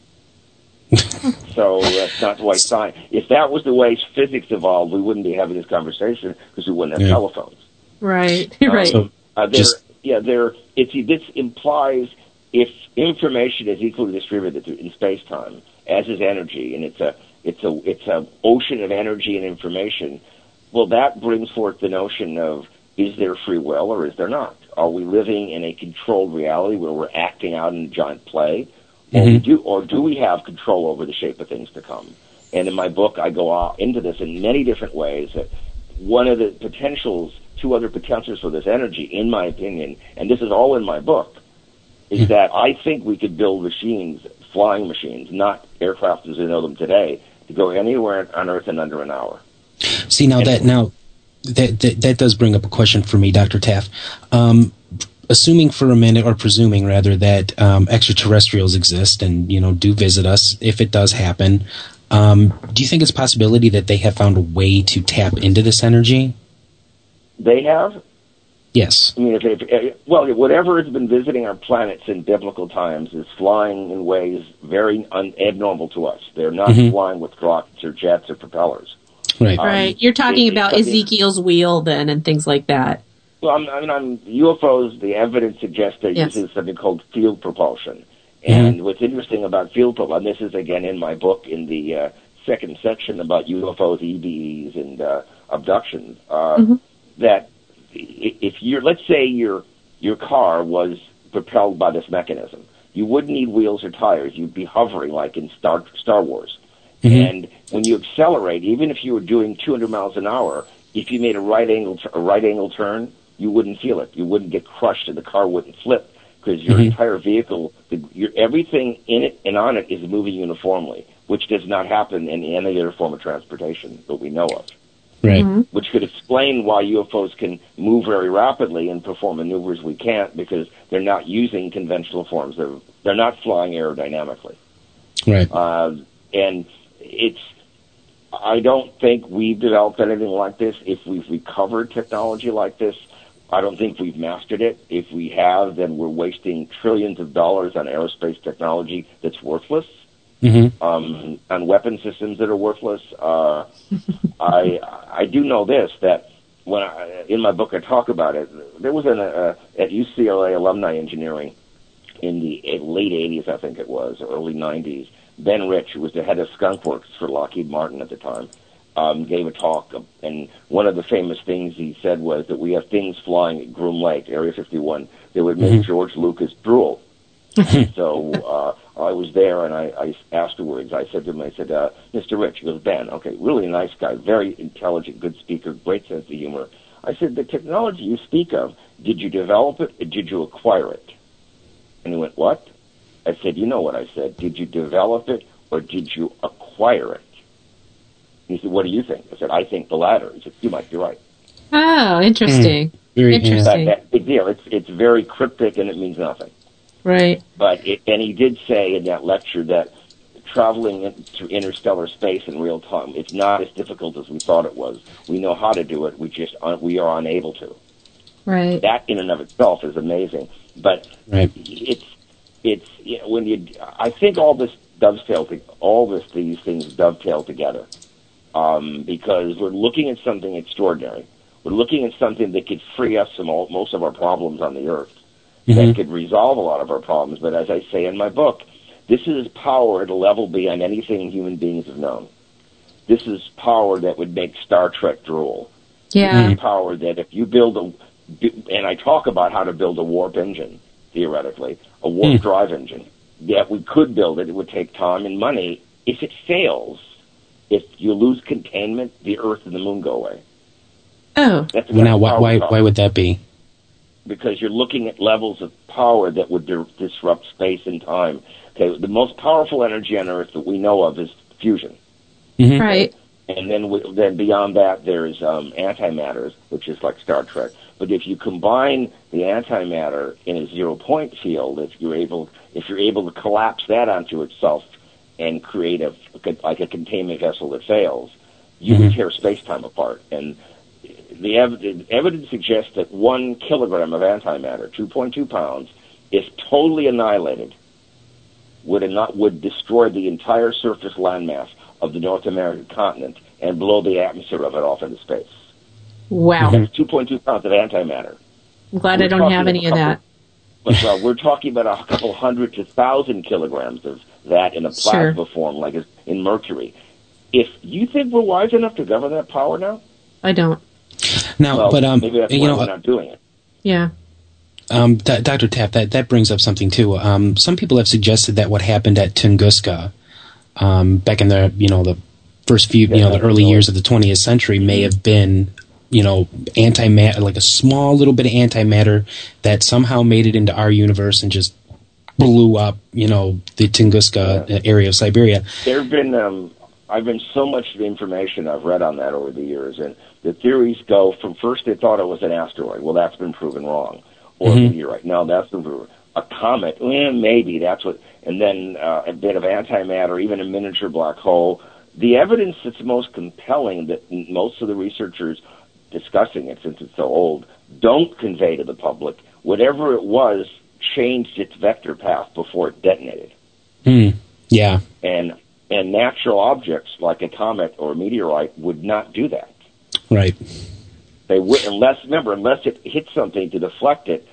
So that's not the way science. If that was the way physics evolved, we wouldn't be having this conversation because we wouldn't have telephones. Right. Right. This implies if information is equally distributed in space-time, as is energy, and it's a ocean of energy and information. Well, that brings forth the notion of, is there free will or is there not? Are we living in a controlled reality where we're acting out in a giant play? Or do we have control over the shape of things to come? And in my book, I go into this in many different ways. One of the two other potentials for this energy, in my opinion, and this is all in my book, is that I think we could build machines, flying machines, not aircraft as we know them today, to go anywhere on Earth in under an hour. See, that does bring up a question for me, Dr. Taff. assuming for a minute, or presuming rather, that extraterrestrials exist and do visit us, if it does happen, do you think it's a possibility that they have found a way to tap into this energy? They have? Yes. I mean, whatever has been visiting our planets in biblical times is flying in ways very abnormal to us. They're not flying with rockets or jets or propellers. Right. Right. You're talking about Ezekiel's wheel then and things like that. Well, UFOs, the evidence suggests they're using something called field propulsion. And what's interesting about field propulsion, and this is again in my book in the second section about UFOs, EBEs, and abductions, that if let's say your car was propelled by this mechanism, you wouldn't need wheels or tires. You'd be hovering like in Star Wars. And when you accelerate, even if you were doing 200 miles an hour, if you made a right angle turn, you wouldn't feel it. You wouldn't get crushed, and the car wouldn't flip because your entire vehicle, everything in it and on it is moving uniformly, which does not happen in any other form of transportation that we know of. Right. Which could explain why UFOs can move very rapidly and perform maneuvers we can't, because they're not using conventional forms. They're not flying aerodynamically. Right. And I don't think we've developed anything like this. If we've recovered technology like this, I don't think we've mastered it. If we have, then we're wasting trillions of dollars on aerospace technology that's worthless. On weapon systems that are worthless. I do know this, that in my book I talk about it. There was at UCLA Alumni Engineering in the late 80s, I think it was, or early 90s. Ben Rich, who was the head of Skunk Works for Lockheed Martin at the time, gave a talk, and one of the famous things he said was that we have things flying at Groom Lake, Area 51, that would make George Lucas drool. So I was there, and I afterwards, I said to him, Mr. Rich, he goes, Ben, okay, really nice guy, very intelligent, good speaker, great sense of humor. I said, the technology you speak of, did you develop it or did you acquire it? And he went, what? I said, you know what I said, did you develop it or did you acquire it? He said, what do you think? I said, I think the latter. He said, you might be right. Oh, interesting. Very interesting. That big deal. It's very cryptic and it means nothing. Right. And he did say in that lecture that traveling through interstellar space in real time, it's not as difficult as we thought it was. We know how to do it. We are unable to. Right. That in and of itself is amazing. But it's I think all these things dovetail together. Because we're looking at something extraordinary. We're looking at something that could free us from most of our problems on the earth. That could resolve a lot of our problems. But as I say in my book, this is power at a level beyond anything human beings have known. This is power that would make Star Trek drool. Yeah. This is power that if you and I talk about how to build a warp engine, theoretically, a warp drive engine, that we could build it. It would take time and money. If it fails, if you lose containment, the Earth and the Moon go away. Oh. Now, why would that be? Because you're looking at levels of power that would disrupt space and time. Okay, the most powerful energy on Earth that we know of is fusion. Right. And then beyond that, there's antimatter, which is like Star Trek. But if you combine the antimatter in a zero-point field, if you're able to collapse that onto itself and create a containment vessel that fails, you can tear space-time apart. And the evidence suggests that 1 kilogram of antimatter, 2.2 pounds, if totally annihilated, would destroy the entire surface landmass of the North American continent and blow the atmosphere of it off into space. Wow. That's 2.2 pounds of antimatter. I'm glad I don't have any of that. Well, we're talking about a couple hundred to 1,000 kilograms of that in a plasma form, like in mercury. If you think we're wise enough to govern that power now? I don't. Now, well, maybe that's why we're not doing it. Yeah. Dr. Taft, that brings up something too. Some people have suggested that what happened at Tunguska back in the first few, the early years of the 20th century may have been, antimatter, like a small little bit of antimatter that somehow made it into our universe and just blew up, the Tunguska area of Siberia. There have been, I've been so much information I've read on that over the years, and the theories go from first they thought it was an asteroid. Well, that's been proven wrong. or a meteorite. No, that's a comet. Maybe that's what. And then a bit of antimatter, even a miniature black hole. The evidence that's most compelling that most of the researchers discussing it, since it's so old, don't convey to the public, whatever it was changed its vector path before it detonated. Yeah. And natural objects like a comet or a meteorite would not do that. Right. They would, unless it hits something to deflect it,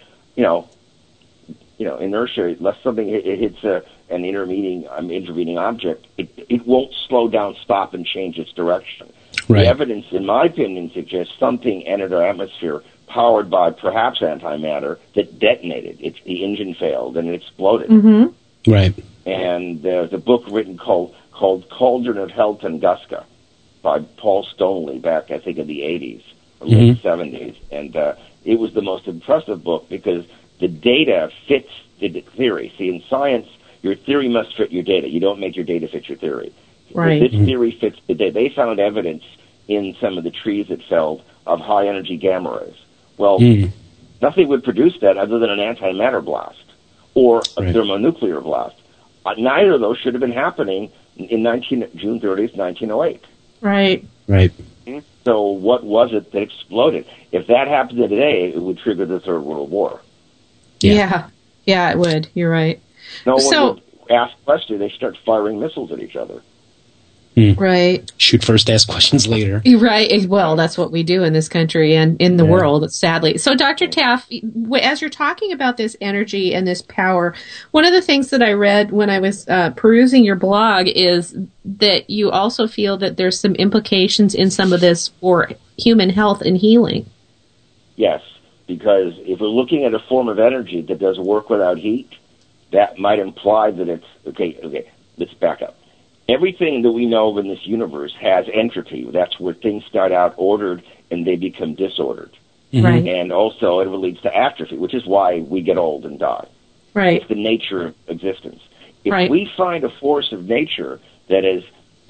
inertia, unless something it hits an intervening object, it won't slow down, stop, and change its direction. Right. The evidence, in my opinion, suggests something entered our atmosphere powered by perhaps antimatter that detonated. The engine failed and it exploded. Mm-hmm. Right. And there's a book written called Cauldron of Hell Tunguska by Paul Stoneley back, I think, in the 80s or late 70s. And it was the most impressive book because the data fits the theory. See, in science, your theory must fit your data. You don't make your data fit your theory. Right. This theory fits the data. They found evidence in some of the trees that felled of high-energy gamma rays. Well, nothing would produce that other than an antimatter blast or a thermonuclear blast. Neither of those should have been happening in June 30th, 1908. Right. Right. So what was it that exploded? If that happened today, it would trigger the Third World War. Yeah, it would. You're right. No one would ask questions. They start firing missiles at each other. Right. Shoot first, ask questions later. Right. Well, that's what we do in this country and in the world, sadly. So, Dr. Taff, as you're talking about this energy and this power, one of the things that I read when I was perusing your blog is that you also feel that there's some implications in some of this for human health and healing. Yes, because if we're looking at a form of energy that does work without heat, that might imply that it's, okay, let's back up. Everything that we know in this universe has entropy. That's where things start out ordered and they become disordered. Right. And also it leads to atrophy, which is why we get old and die. Right. It's the nature of existence. If we find a force of nature that is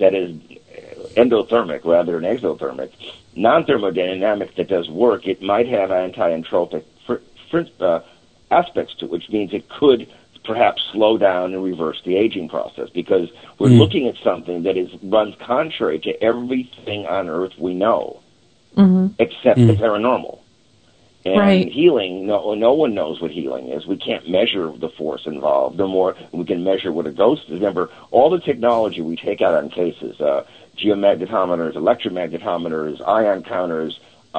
endothermic rather than exothermic, non-thermodynamic that does work, it might have anti-entropic aspects to it, which means it could perhaps slow down and reverse the aging process, because we're looking at something that runs contrary to everything on Earth we know, except the paranormal. And healing, no one knows what healing is. We can't measure the force involved. No more we can measure what a ghost is. Remember, all the technology we take out on cases, geomagnetometers, electromagnetometers, ion counters,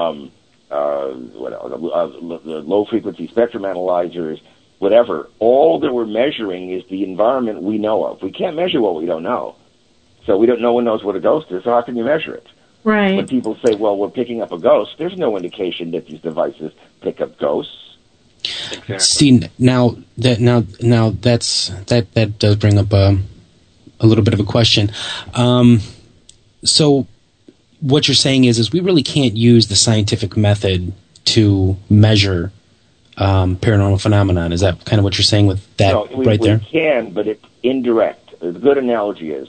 low-frequency spectrum analyzers, whatever, all that we're measuring is the environment we know of. We can't measure what we don't know. So no one knows what a ghost is, so how can you measure it? Right. When people say, well, we're picking up a ghost, there's no indication that these devices pick up ghosts. Exactly. See, now that does bring up a little bit of a question. So what you're saying is we really can't use the scientific method to measure paranormal phenomenon. Is that kind of what you're saying with that there? We can, but it's indirect. A good analogy is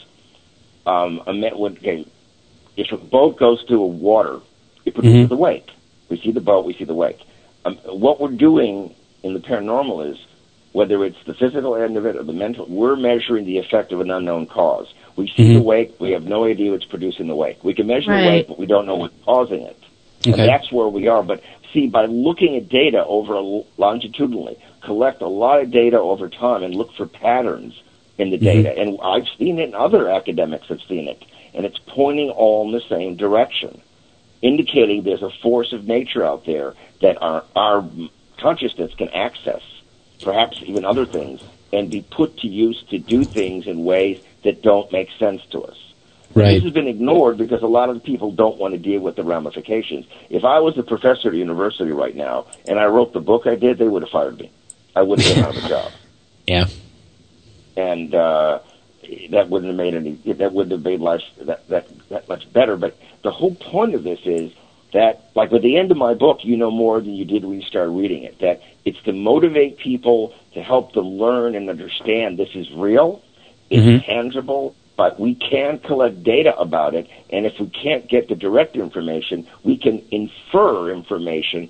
if a boat goes to water, it produces a wake. We see the boat, we see the wake. What we're doing in the paranormal is, whether it's the physical end of it or the mental, we're measuring the effect of an unknown cause. We see the wake, we have no idea what's producing the wake. We can measure the wake, but we don't know what's causing it. Okay. And that's where we are. But see, by looking at data longitudinally, collect a lot of data over time and look for patterns in the data. And I've seen it, and other academics have seen it. And it's pointing all in the same direction, indicating there's a force of nature out there that our consciousness can access, perhaps even other things, and be put to use to do things in ways that don't make sense to us. Right. This has been ignored because a lot of people don't want to deal with the ramifications. If I was a professor at a university right now and I wrote the book I did, they would have fired me. I wouldn't have been out of a job. Yeah. And that wouldn't have made life that much better. But the whole point of this is that, like with the end of my book, you know more than you did when you started reading it. That it's to motivate people, to help them learn and understand this is real, it's tangible, but we can collect data about it. And if we can't get the direct information, we can infer information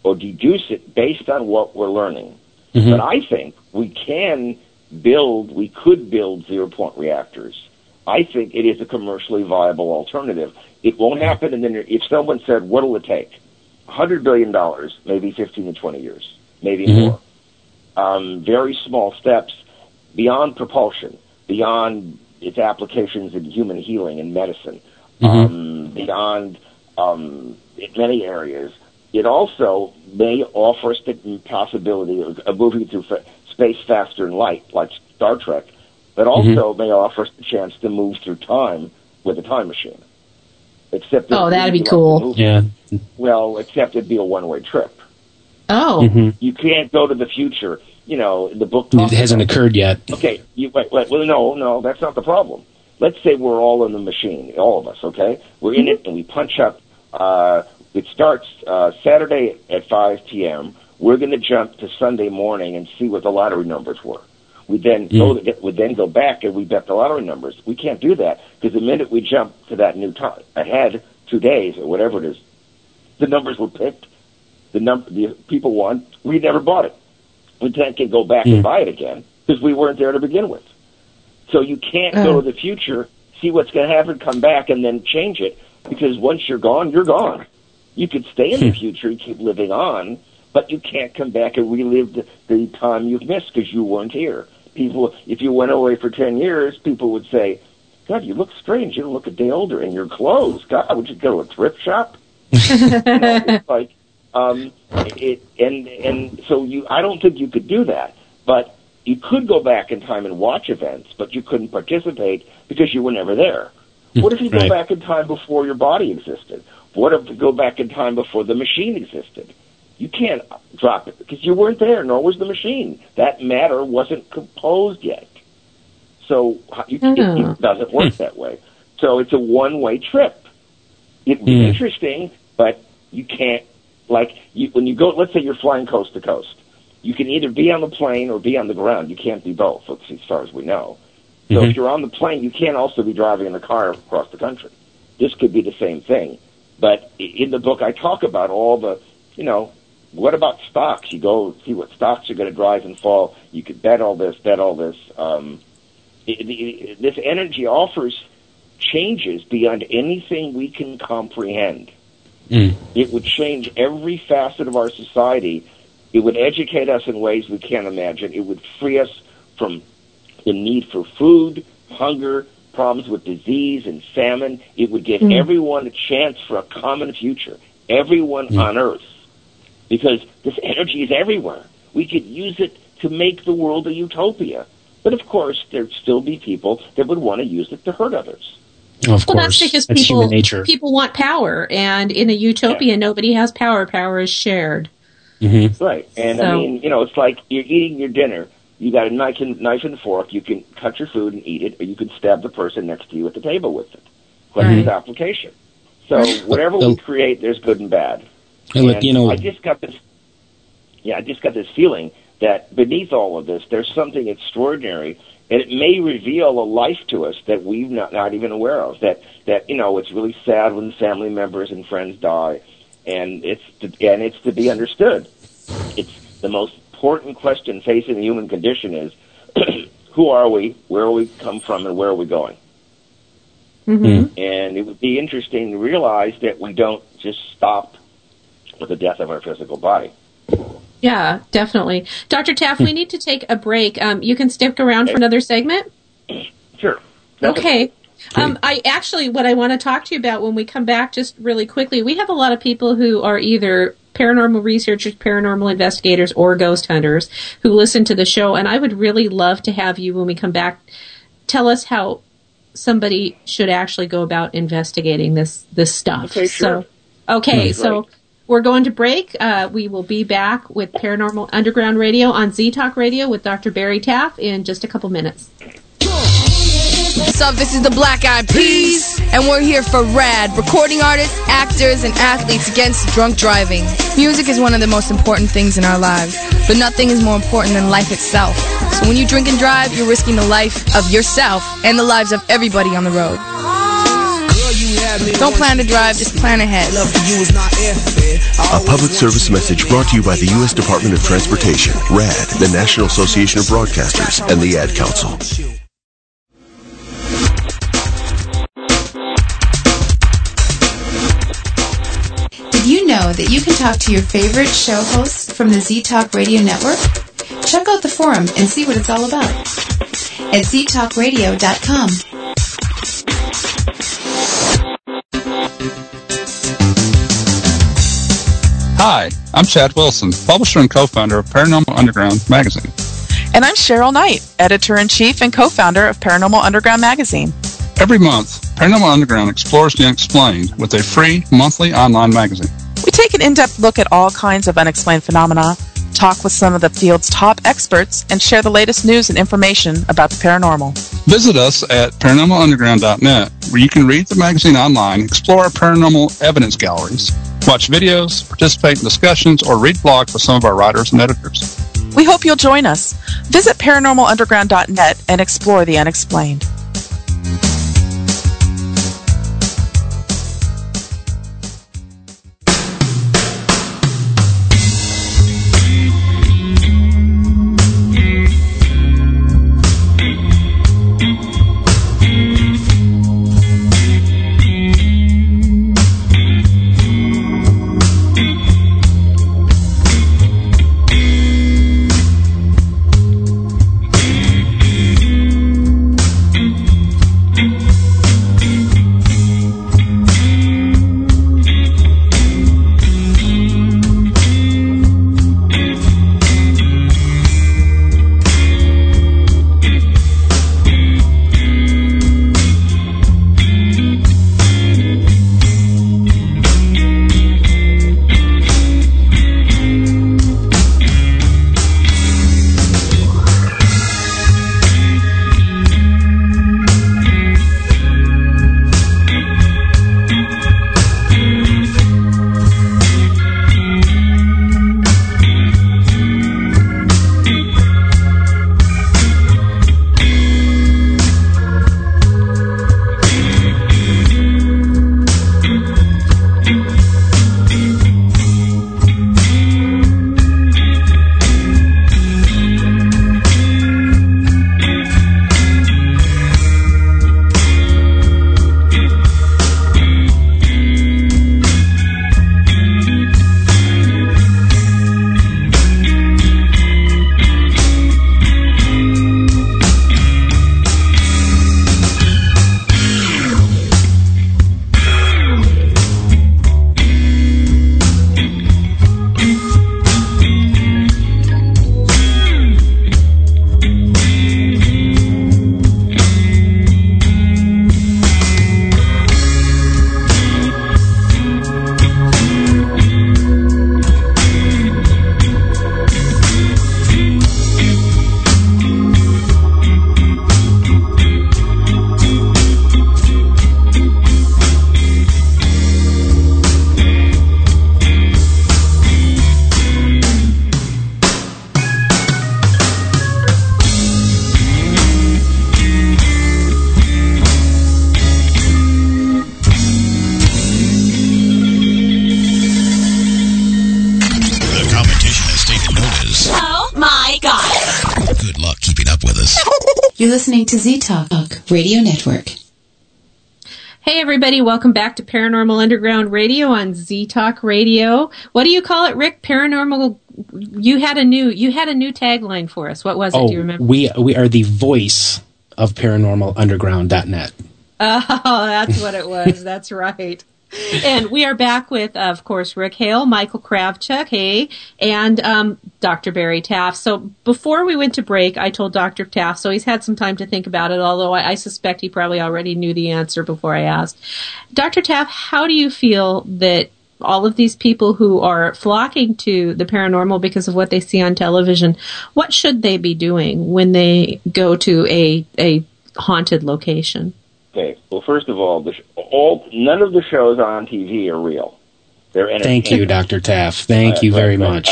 or deduce it based on what we're learning. Mm-hmm. But I think we could build zero-point reactors. I think it is a commercially viable alternative. It won't happen, and then if someone said, what'll it take? $100 billion, maybe 15 to 20 years, maybe more. Very small steps beyond propulsion, beyond its applications in human healing and medicine, beyond many areas. It also may offer us the possibility of moving through space faster than light, like Star Trek, but also may offer us the chance to move through time with a time machine. Except that'd be cool. Yeah. Well, except it'd be a one-way trip. Oh. You can't go to the future. You know, the book... It hasn't occurred yet. Okay, wait. Well, no, that's not the problem. Let's say we're all in the machine, all of us, okay? We're in it, and we punch up. It starts Saturday at 5 p.m. We're going to jump to Sunday morning and see what the lottery numbers were. We then go back and we bet the lottery numbers. We can't do that because the minute we jump to that new time ahead, 2 days or whatever it is, the numbers were picked. The people won. We never bought it. We can't go back and buy it again because we weren't there to begin with. So you can't go to the future, see what's going to happen, come back, and then change it because once you're gone, you're gone. You could stay in the future and keep living on, but you can't come back and relive the time you've missed because you weren't here. People, if you went away for 10 years, people would say, God, you look strange. You don't look a day older. And your clothes, God, would you go to a thrift shop? It's like, so I don't think you could do that. But you could go back in time and watch events, but you couldn't participate because you were never there. What if you go back in time before your body existed? What if you go back in time before the machine existed? You can't drop it because you weren't there, nor was the machine. That matter wasn't composed yet. So it doesn't work that way. So it's a one-way trip. It would be interesting, but you can't, when you go, let's say you're flying coast to coast. You can either be on the plane or be on the ground. You can't be both, as far as we know. So if you're on the plane, you can't also be driving in the car across the country. This could be the same thing. But in the book, I talk about all the, what about stocks? You go see what stocks are going to rise and fall. You could bet all this. This energy offers changes beyond anything we can comprehend. It would change every facet of our society. It would educate us in ways we can't imagine. It would free us from the need for food, hunger, problems with disease and famine. It would give everyone a chance for a common future, everyone on Earth, because this energy is everywhere. We could use it to make the world a utopia. But, of course, there'd still be people that would want to use it to hurt others. Of course. That's because that's human nature. People want power, and in a utopia, nobody has power. Power is shared. Right. And, it's like you're eating your dinner. You got a knife and fork. You can cut your food and eat it, or you can stab the person next to you at the table with it. Question application. So whatever we create, there's good and bad. And I just got this feeling that beneath all of this, there's something extraordinary, and it may reveal a life to us that we've not even aware of. That it's really sad when family members and friends die, and it's to be understood. It's the most important question facing the human condition is, who are we, where we come from, and where are we going? And it would be interesting to realize that we don't just stop with the death of our physical body. Yeah, definitely. Dr. Taft, we need to take a break. You can stick around for another segment? Sure. Okay. What I want to talk to you about when we come back, just really quickly, we have a lot of people who are either paranormal researchers, paranormal investigators, or ghost hunters who listen to the show, and I would really love to have you, when we come back, tell us how somebody should actually go about investigating this stuff. Okay, sure. So we're going to break. We will be back with Paranormal Underground Radio on Z-Talk Radio with Dr. Barry Taft in just a couple minutes. What's up? This is the Black Eyed Peas, and we're here for RAD, recording artists, actors, and athletes against drunk driving. Music is one of the most important things in our lives, but nothing is more important than life itself. So when you drink and drive, you're risking the life of yourself and the lives of everybody on the road. Girl, you have Don't plan to drive, just plan ahead. A public service message brought to you by the U.S. Department of Transportation, RAD, the National Association of Broadcasters, and the Ad Council. Did you know that you can talk to your favorite show hosts from the Z-Talk Radio Network? Check out the forum and see what it's all about at ztalkradio.com. Hi, I'm Chad Wilson, publisher and co-founder of Paranormal Underground magazine. And I'm Cheryl Knight, editor-in-chief and co-founder of Paranormal Underground magazine. Every month, Paranormal Underground explores the unexplained with a free monthly online magazine. We take an in-depth look at all kinds of unexplained phenomena, talk with some of the field's top experts, and share the latest news and information about the paranormal. Visit us at paranormalunderground.net, where you can read the magazine online, explore our paranormal evidence galleries, watch videos, participate in discussions, or read blogs with some of our writers and editors. We hope you'll join us. Visit paranormalunderground.net and explore the unexplained. You're listening to Z-Talk Radio Network. Hey everybody, welcome back to Paranormal Underground Radio on Z-Talk Radio. What do you call it, Rick? Paranormal. You had a new tagline for us. What was it? Do you remember? We are the voice of paranormalunderground.net. Oh, that's what it was. That's right. And we are back with, of course, Rick Hale, Michael Kravchuk, hey, and Dr. Barry Taft. So before we went to break, I told Dr. Taft, so he's had some time to think about it, although I suspect he probably already knew the answer before I asked. Dr. Taft, how do you feel that all of these people who are flocking to the paranormal because of what they see on television, what should they be doing when they go to a haunted location? Okay. Well, first of all, none of the shows on TV are real. They're entertainment. Thank you, Dr. Taft. Thank you very much.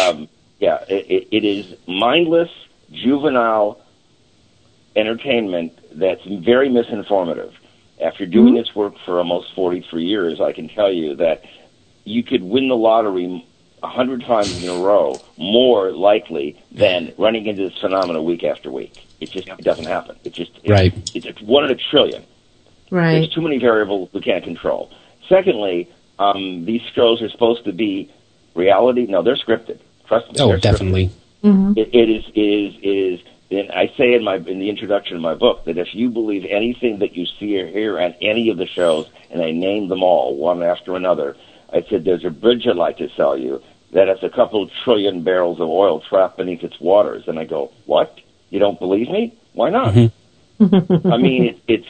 It is mindless, juvenile entertainment that's very misinformative. After doing this work for almost 43 years, I can tell you that you could win the lottery 100 times in a row more likely than running into this phenomenon week after week. It just doesn't happen. It's 1 in a trillion. Right. There's too many variables we can't control. Secondly, these shows are supposed to be reality. No, they're scripted. Trust me. Oh, definitely. It is. And I say in the introduction of my book that if you believe anything that you see or hear on any of the shows, and I named them all one after another, I said there's a bridge I'd like to sell you that has a couple trillion barrels of oil trapped beneath its waters. And I go, what? You don't believe me? Why not? I mean, it's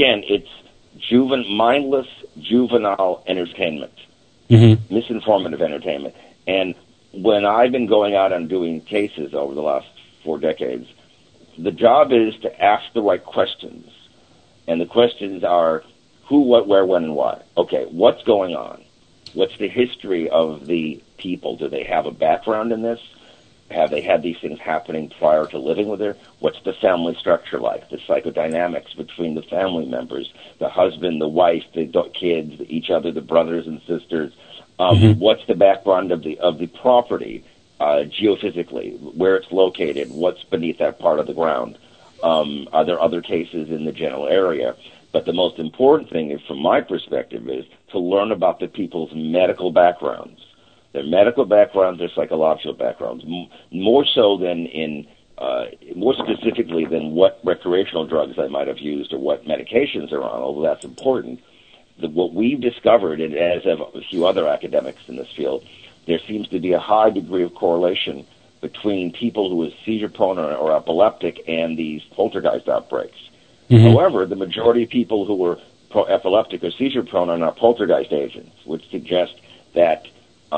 mindless, juvenile entertainment, misinformative entertainment. And when I've been going out and doing cases over the last 4 decades, the job is to ask the right questions. And the questions are who, what, where, when, and why. Okay, what's going on? What's the history of the people? Do they have a background in this? Have they had these things happening prior to living with her? What's the family structure like? The psychodynamics between the family members, the husband, the wife, the kids, each other, the brothers and sisters. What's the background of the property, geophysically, where it's located? What's beneath that part of the ground? Are there other cases in the general area? But the most important thing, from my perspective, is to learn about the people's medical backgrounds. Their medical backgrounds, their psychological backgrounds, more so than more specifically than what recreational drugs they might have used or what medications they're on, although that's important. What we've discovered, and as have a few other academics in this field, there seems to be a high degree of correlation between people who are seizure-prone or epileptic and these poltergeist outbreaks. However, the majority of people who were epileptic or seizure-prone are not poltergeist agents, which suggests that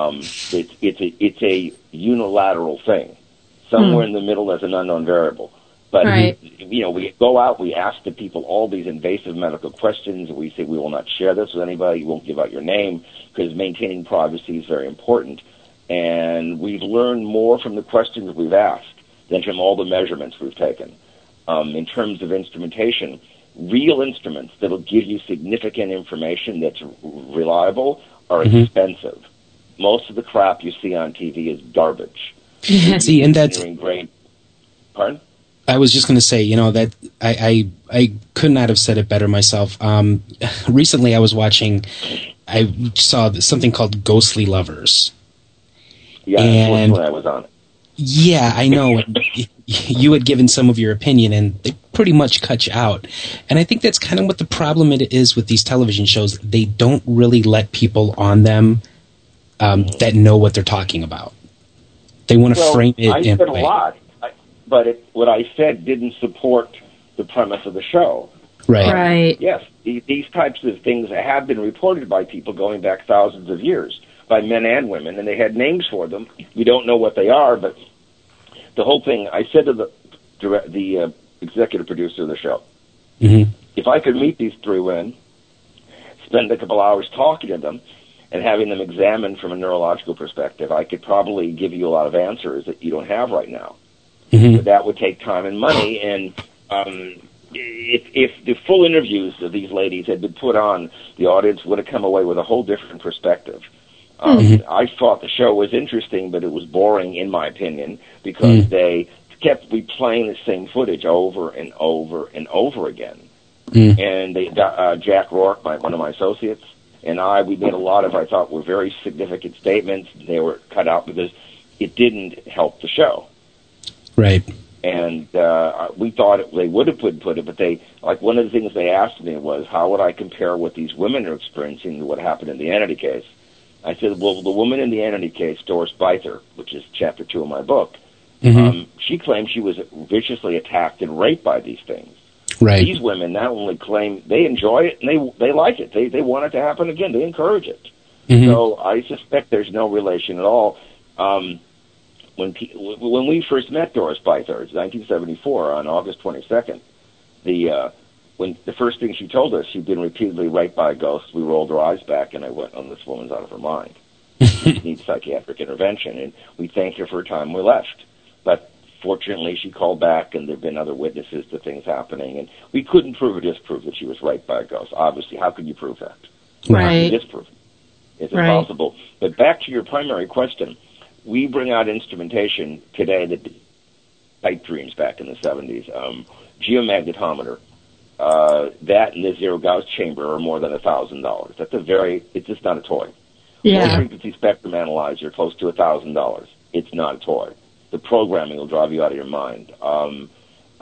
it's a unilateral thing. Somewhere in the middle, there's an unknown variable. But, we go out, we ask the people all these invasive medical questions. We say we will not share this with anybody. You won't give out your name because maintaining privacy is very important. And we've learned more from the questions we've asked than from all the measurements we've taken. In terms of instrumentation, real instruments that will give you significant information that's reliable are expensive. Most of the crap you see on TV is garbage. See, and that's... Pardon? I was just going to say, that I could not have said it better myself. Recently I saw something called Ghostly Lovers. Yeah, unfortunately I was on it. Yeah, I know. You had given some of your opinion, and they pretty much cut you out. And I think that's kind of what the problem it is with these television shows. They don't really let people on them that know what they're talking about. They want to frame it I in said a way. A lot, but what I said didn't support the premise of the show. Right. Yes, these types of things have been reported by people going back thousands of years, by men and women, and they had names for them. We don't know what they are, but the whole thing, I said to the executive producer of the show, if I could meet these 3 women, spend a couple hours talking to them, and having them examined from a neurological perspective, I could probably give you a lot of answers that you don't have right now. But that would take time and money, and if the full interviews of these ladies had been put on, the audience would have come away with a whole different perspective. I thought the show was interesting, but it was boring, in my opinion, because they kept replaying the same footage over and over and over again. And Jack Rourke, one of my associates, and we made a lot of, I thought, were very significant statements. They were cut out because it didn't help the show. Right. And we thought they would have put it, but one of the things they asked me was, how would I compare what these women are experiencing to what happened in the Entity case? I said, well, the woman in the Entity case, Doris Beither, which is chapter 2 of my book, she claimed she was viciously attacked and raped by these things. Right. These women not only claim they enjoy it, and they like it. They want it to happen again. They encourage it. So I suspect there's no relation at all. When we first met Doris Beither, it's 1974, on August 22nd, when the first thing she told us, she'd been repeatedly raped by ghosts, we rolled our eyes back, and I went, oh, this woman's out of her mind. She needs psychiatric intervention, and we thanked her for her time. We left. But Fortunately, she called back, and there have been other witnesses to things happening, and we couldn't prove or disprove that she was raped by a ghost. Obviously, how could you prove that? Right. How can you disprove it? It's impossible. But back to your primary question, we bring out instrumentation today that pipe dreams back in the 70s. Geomagnetometer, that and the zero Gauss chamber are more than $1,000. It's just not a toy. Yeah. Low frequency spectrum analyzer, close to $1,000. It's not a toy. The programming will drive you out of your mind. An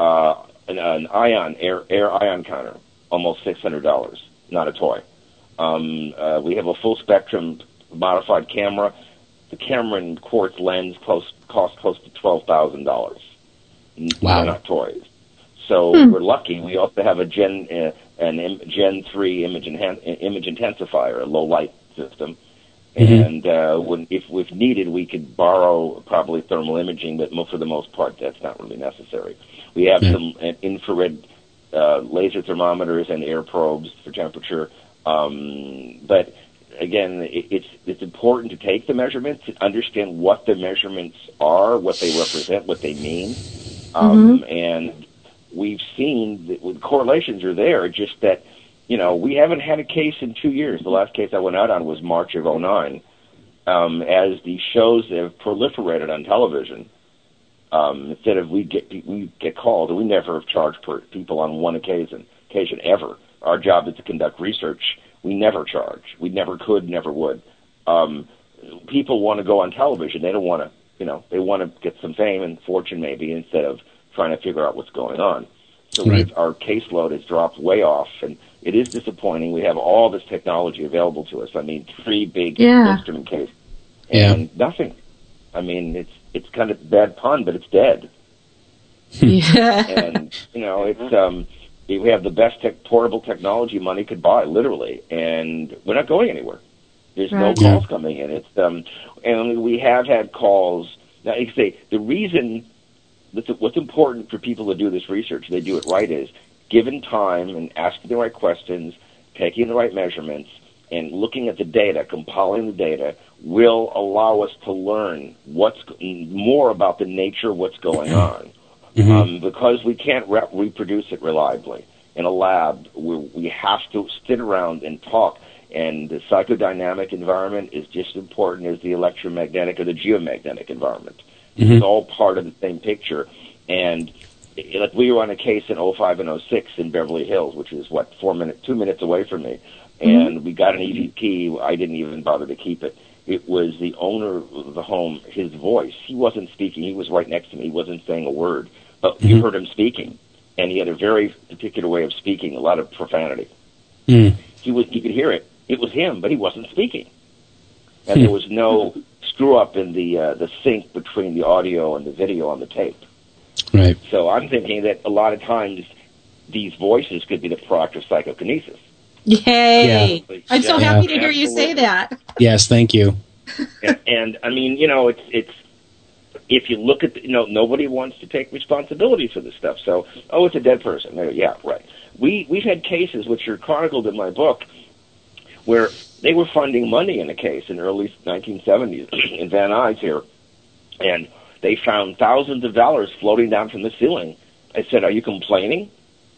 air ion counter, almost $600. Not a toy. We have a full spectrum modified camera. The Cameron quartz lens costs close to $12,000. Wow. They're not toys. So we're lucky. We also have a Gen 3 image intensifier, a low light system. And if needed, we could borrow probably thermal imaging, but for the most part, that's not really necessary. We have some infrared laser thermometers and air probes for temperature. But again, it's important to take the measurements, to understand what the measurements are, what they represent, what they mean. And we've seen that the correlations are there, just that, we haven't had a case in 2 years. The last case I went out on was March of 2009. As the shows have proliferated on television, instead of we get called, and we never have charged people on one occasion ever. Our job is to conduct research. We never charge. We never could, never would. People want to go on television. They don't want to, they want to get some fame and fortune maybe instead of trying to figure out what's going on. So our caseload has dropped way off, and it is disappointing. We have all this technology available to us. I mean, 3 big instrument cases and nothing. I mean, it's kind of a bad pun, but it's dead. And it's we have the best portable technology money could buy, literally, and we're not going anywhere. There's no calls coming in. It's and we have had calls. Now, you say the reason. What's important for people to do this research, they do it right, is given time and asking the right questions, taking the right measurements, and looking at the data, compiling the data, will allow us to learn more about the nature of what's going on. Because we can't reproduce it reliably in a lab, we have to sit around and talk. And the psychodynamic environment is just as important as the electromagnetic or the geomagnetic environment. It's all part of the same picture. And like we were on a case in 2005 and 2006 in Beverly Hills, which is 2 minutes away from me. And we got an EVP. I didn't even bother to keep it. It was the owner of the home, his voice. He wasn't speaking. He was right next to me. He wasn't saying a word. But you heard him speaking. And he had a very particular way of speaking, a lot of profanity. You could hear it. It was him, but he wasn't speaking. And there was no screw up in the sync between the audio and the video on the tape. Right. So I'm thinking that a lot of times these voices could be the product of psychokinesis. Yay! Yeah. I'm so happy to hear you say that. Yes, thank you. And I mean, it's if you look at nobody wants to take responsibility for this stuff. So, it's a dead person. Yeah, right. We've had cases which are chronicled in my book where they were funding money in a case in the early 1970s in Van Nuys here, and they found thousands of dollars floating down from the ceiling. I said, "Are you complaining?"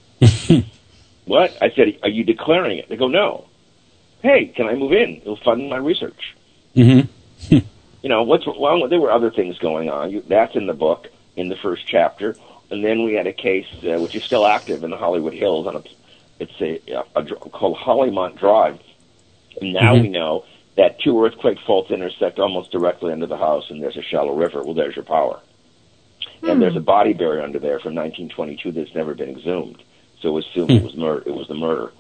What? I said, "Are you declaring it?" They go, "No." Hey, can I move in? It'll fund my research. What's wrong? There were other things going on. That's in the book in the first chapter. And then we had a case which is still active in the Hollywood Hills called Hollymont Drive. And now we know that 2 earthquake faults intersect almost directly under the house, and there's a shallow river. Well, there's your power. And there's a body buried under there from 1922 that's never been exhumed. So assumed it was murder. It was the murder.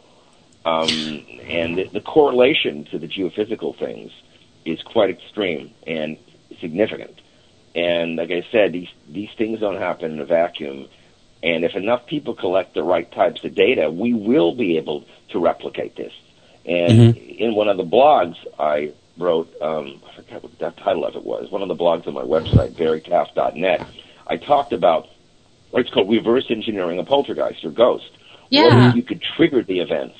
And the correlation to the geophysical things is quite extreme and significant. And like I said, these things don't happen in a vacuum. And if enough people collect the right types of data, we will be able to replicate this. And in one of the blogs I wrote, I forgot what the title of it was, one of the blogs on my website, barrytaft.net, I talked about what's called reverse engineering a poltergeist or ghost. Yeah. What if you could trigger the events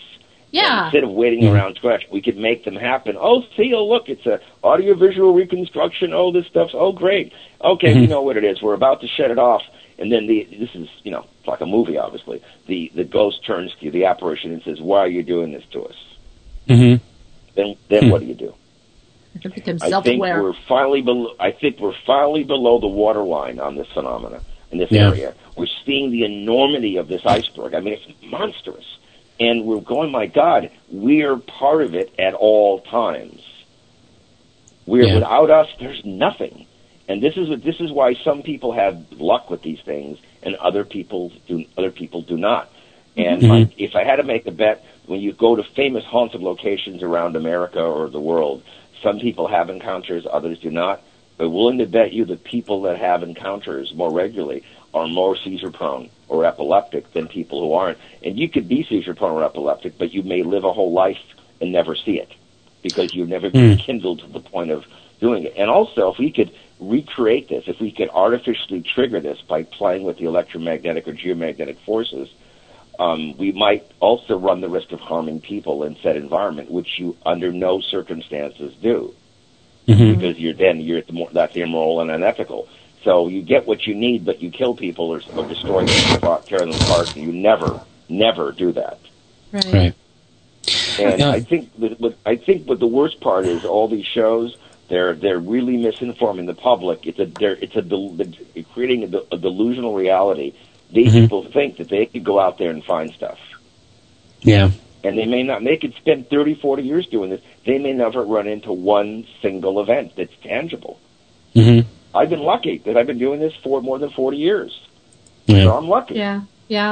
Yeah. And instead of waiting around scratch, we could make them happen. Oh, see, oh, look, it's a audiovisual reconstruction. Oh, this stuff's, oh, great. Okay, we know what it is. We're about to shut it off. And then this is, it's like a movie, obviously. The ghost turns to you, the apparition, and says, why are you doing this to us? Then what do you do? I think we're finally below the waterline on this phenomena in this area. We're seeing the enormity of this iceberg. I mean, it's monstrous. And we're going, my God, we're part of it at all times. Without us, there's nothing. And this is why some people have luck with these things, and other people do not. And if I had to make a bet, when you go to famous haunted locations around America or the world, some people have encounters, others do not. But willing to bet you the people that have encounters more regularly are more seizure-prone or epileptic than people who aren't. And you could be seizure-prone or epileptic, but you may live a whole life and never see it because you've never been kindled to the point of doing it. And also, if we could recreate this, if we could artificially trigger this by playing with the electromagnetic or geomagnetic forces, we might also run the risk of harming people in said environment, which you under no circumstances do, because that's immoral and unethical. So you get what you need, but you kill people or destroy them, tear them apart. You never do that. Right. And I think what the worst part is, all these shows, they're really misinforming the public. It's creating a delusional reality. These people think that they could go out there and find stuff. Yeah. And they may not. They could spend 30, 40 years doing this. They may never run into one single event that's tangible. I've been lucky that I've been doing this for more than 40 years. Yeah. So I'm lucky. Yeah.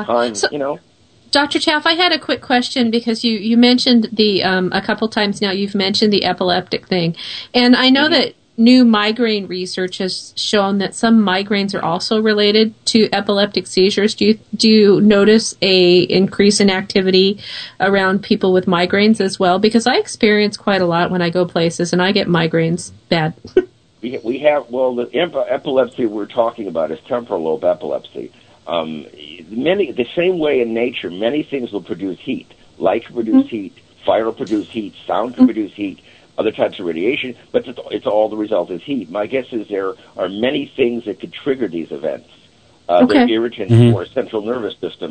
Dr. Chaff, I had a quick question because you mentioned a couple times now you've mentioned the epileptic thing. And I know that new migraine research has shown that some migraines are also related to epileptic seizures. Do you notice a increase in activity around people with migraines as well? Because I experience quite a lot when I go places and I get migraines bad. We have, the epilepsy we're talking about is temporal lobe epilepsy. The same way in nature, many things will produce heat. Light can produce heat, fire will produce heat, sound can produce heat, other types of radiation, but it's all the result is heat. My guess is there are many things that could trigger these events. They're irritants for our central nervous system.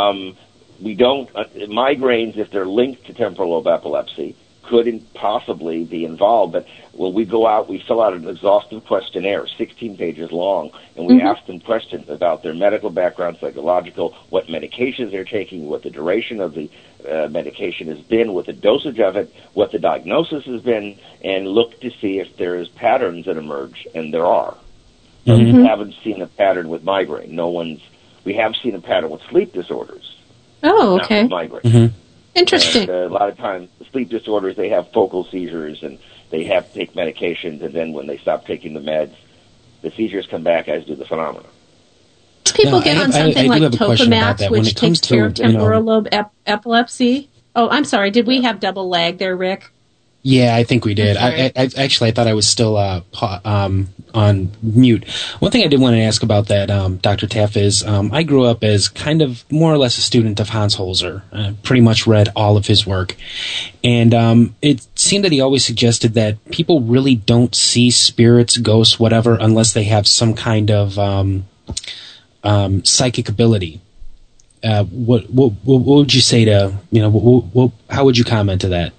Migraines, if they're linked to temporal lobe epilepsy, could possibly be involved, but when we go out, we fill out an exhaustive questionnaire, 16 pages long, and we ask them questions about their medical background, psychological, what medications they're taking, what the duration of the medication has been, what the dosage of it, what the diagnosis has been, and look to see if there's patterns that emerge, and there are. We haven't seen a pattern with migraine. We have seen a pattern with sleep disorders. Oh, okay. Not with migraine. Interesting. And, a lot of times, sleep disorders, they have focal seizures, and they have to take medications, and then when they stop taking the meds, the seizures come back, as do the phenomena. People get on something like Topamax, which takes care of temporal lobe epilepsy. Oh, I'm sorry. Did we have double lag there, Rick? Yeah, I think we did. I thought I was still on mute. One thing I did want to ask about that, Dr. Taff, is I grew up as kind of more or less a student of Hans Holzer. Pretty much read all of his work. And it seemed that he always suggested that people really don't see spirits, ghosts, whatever, unless they have some kind of psychic ability. What would you say to, how would you comment to that?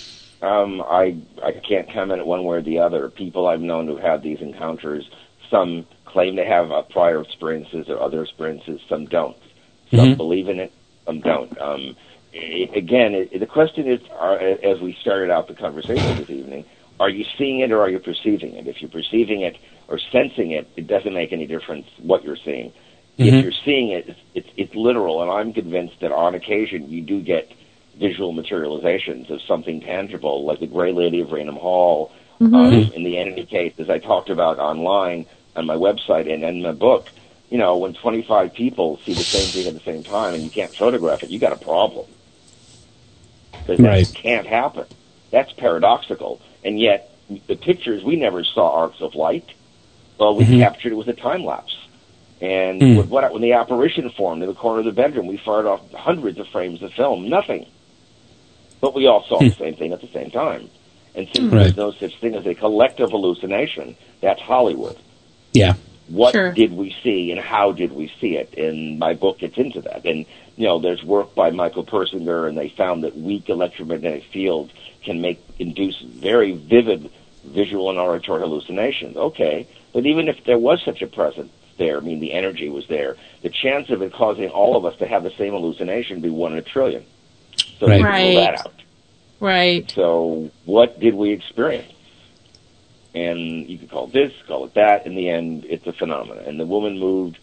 I can't comment one way or the other. People I've known who've had these encounters, some claim to have prior experiences or other experiences, some don't. Some believe in it, some don't. The question is, as we started out the conversation this evening, are you seeing it or are you perceiving it? If you're perceiving it or sensing it, it doesn't make any difference what you're seeing. If you're seeing it, it's literal, and I'm convinced that on occasion you do get visual materializations of something tangible, like the Gray Lady of Raynham Hall, in the entity case, as I talked about online on my website and in my book. When 25 people see the same thing at the same time and you can't photograph it, you got a problem. Because that can't happen. That's paradoxical. And yet, the pictures, we never saw arcs of light. Well, we captured it with a time lapse. And when the apparition formed in the corner of the bedroom, we fired off hundreds of frames of film. Nothing. but we all saw the same thing at the same time. And since there's no such thing as a collective hallucination, that's Hollywood. Yeah. What did we see, and how did we see it? And my book gets into that. And, there's work by Michael Persinger, and they found that weak electromagnetic fields can induce very vivid visual and auditory hallucinations. Okay, but even if there was such a presence there, I mean, the energy was there, the chance of it causing all of us to have the same hallucination would be 1 in a trillion. So we can rule that out. Right. So what did we experience? And you could call it this, call it that. In the end, it's a phenomenon. And the woman moved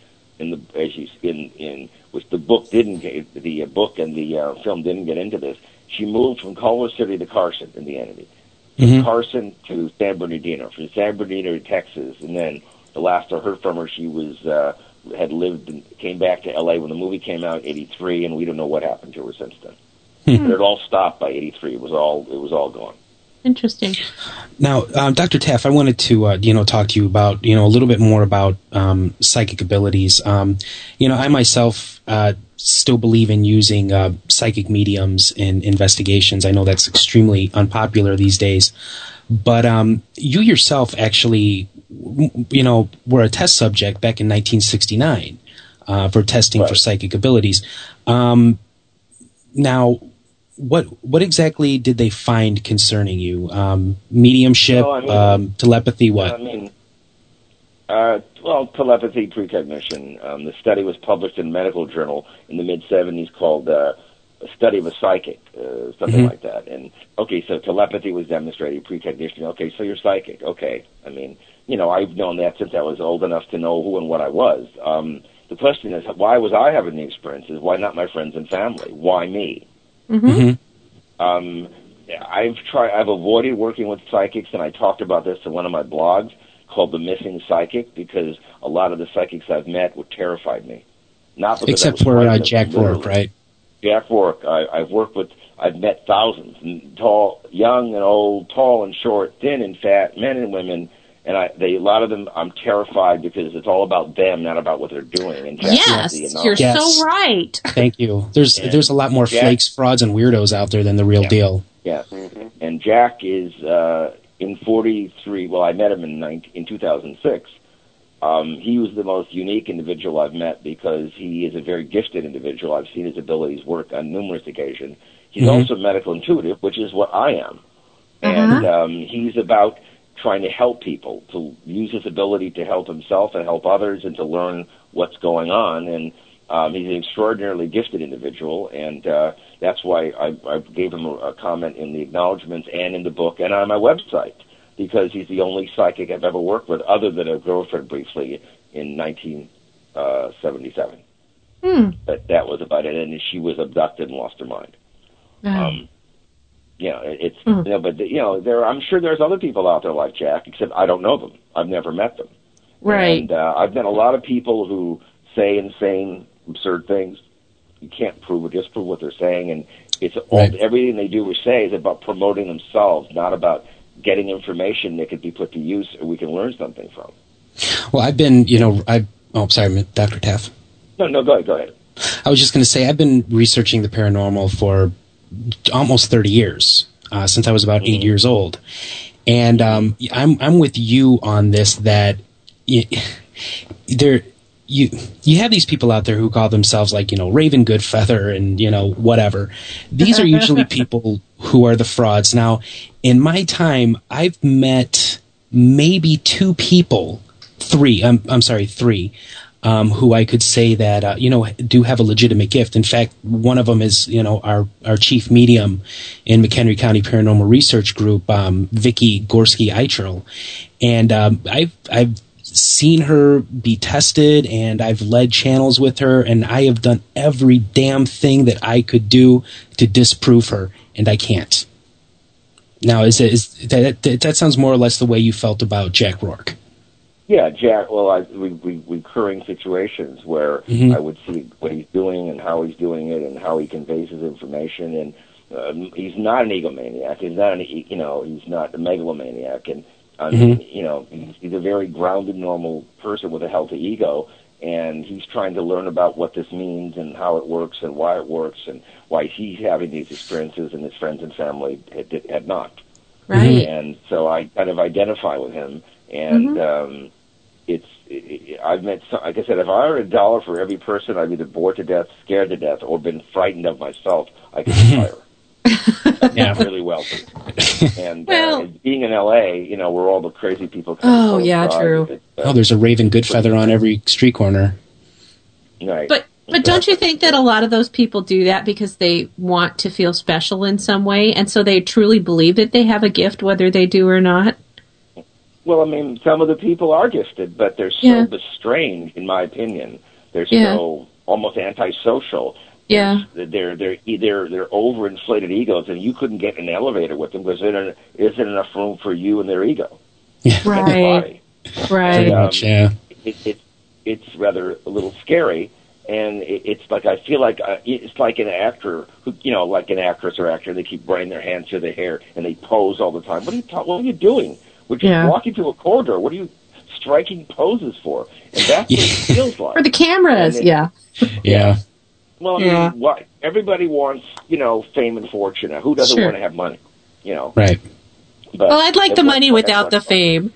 which the book didn't get, the book and the film didn't get into this. She moved from Culver City to Carson in the entity. From Carson to San Bernardino, from San Bernardino to Texas, and then the last I heard from her, she was had lived and came back to L.A. when the movie came out in '83, and we don't know what happened to her since then. But it all stopped by '83. It was all gone. Interesting. Now, Dr. Taff, I wanted to talk to you about a little bit more about psychic abilities. I myself still believe in using psychic mediums in investigations. I know that's extremely unpopular these days, but you yourself actually, were a test subject back in 1969 for testing for psychic abilities. Now, what exactly did they find concerning you? Mediumship, telepathy, what? Telepathy, precognition. The study was published in a medical journal in the mid-'70s called A Study of a Psychic, something like that. And, okay, so telepathy was demonstrated, precognition. Okay, so you're psychic. Okay. I mean, I've known that since I was old enough to know who and what I was. The question is, why was I having the experiences? Why not my friends and family? Why me? I've avoided working with psychics, and I talked about this in one of my blogs called The Missing Psychic, because a lot of the psychics I've met would terrified me. Not because except for Jack Rourke, right? Jack Rourke. I've met thousands, young and old, tall and short, thin and fat, men and women. And a lot of them, I'm terrified because it's all about them, not about what they're doing. And you're so right. Thank you. There's a lot more flakes, frauds, and weirdos out there than the real deal. Yes. And Jack is in 43. Well, I met him in 2006. He was the most unique individual I've met because he is a very gifted individual. I've seen his abilities work on numerous occasions. He's also medical intuitive, which is what I am. And he's about trying to help people, to use his ability to help himself and help others and to learn what's going on. And he's an extraordinarily gifted individual, and that's why I gave him a comment in the acknowledgments and in the book and on my website, because he's the only psychic I've ever worked with other than a girlfriend briefly in 1977. But that was about it, and she was abducted and lost her mind. I'm sure there's other people out there like Jack, except I don't know them. I've never met them. Right. And I've met a lot of people who say insane, absurd things. You can't prove or disprove what they're saying, and it's everything they do or say is about promoting themselves, not about getting information that could be put to use or we can learn something from. Well, I've been, sorry, Dr. Taff. No, go ahead. I was just going to say, I've been researching the paranormal for almost 30 years, since I was about 8 years old. And I'm with you on this, that you have these people out there who call themselves Raven Goodfeather and whatever. These are usually people who are the frauds. Now, in my time, I've met maybe three, who I could say that do have a legitimate gift. In fact, one of them is our chief medium in McHenry County Paranormal Research Group, Vicki Gorski-Eichel, and I've seen her be tested, and I've led channels with her, and I have done every damn thing that I could do to disprove her, and I can't. Now, that sounds more or less the way you felt about Jack Rourke? Yeah, Jack. Well, recurring situations where I would see what he's doing and how he's doing it and how he conveys his information. And he's not an egomaniac. He's not he's not a megalomaniac. And he's a very grounded, normal person with a healthy ego. and he's trying to learn about what this means and how it works and why it works and why he's having these experiences and his friends and family had not. Right. And so I kind of identify with him, and I've met, like I said, if I were $1 for every person I've either bored to death, scared to death, or been frightened of myself, I could retire. Yeah, really wealthy. And being in LA, where all the crazy people come. Oh, yeah, true. There's a Raven Goodfeather on every street corner. Right. But don't you think that a lot of those people do that because they want to feel special in some way, and so they truly believe that they have a gift, whether they do or not? Well, I mean, some of the people are gifted, but they're so restrained, in my opinion. They're so almost antisocial. Yeah. They're overinflated egos, and you couldn't get in an elevator with them because there isn't enough room for you and their ego. Right. Pretty much, yeah. It's rather a little scary, and it's like I feel like it's like an actor who, like an actress or actor. They keep running their hands through their hair and they pose all the time. What are you doing? We're just walking through a corridor. What are you striking poses for? And that's what it feels like. For the cameras, Yeah. Well, I mean, everybody wants, fame and fortune. Now, who doesn't want to have money? Right. But I'd like the money without the fame.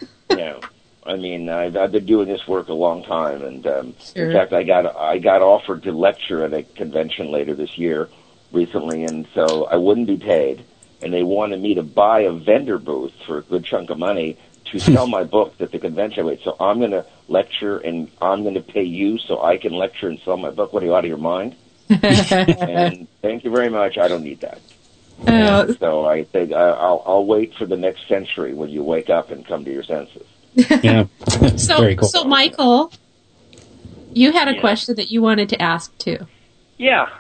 I mean, I've been doing this work a long time, and in fact, I got offered to lecture at a convention later this year, recently, and so I wouldn't be paid, and they wanted me to buy a vendor booth for a good chunk of money to sell my book at the convention. Wait, so I'm going to lecture, and I'm going to pay you so I can lecture and sell my book? What, are you out of your mind? And thank you very much. I don't need that. So I think I'll wait for the next century when you wake up and come to your senses. Yeah. Very cool. So Michael, you had a question that you wanted to ask too. Yeah.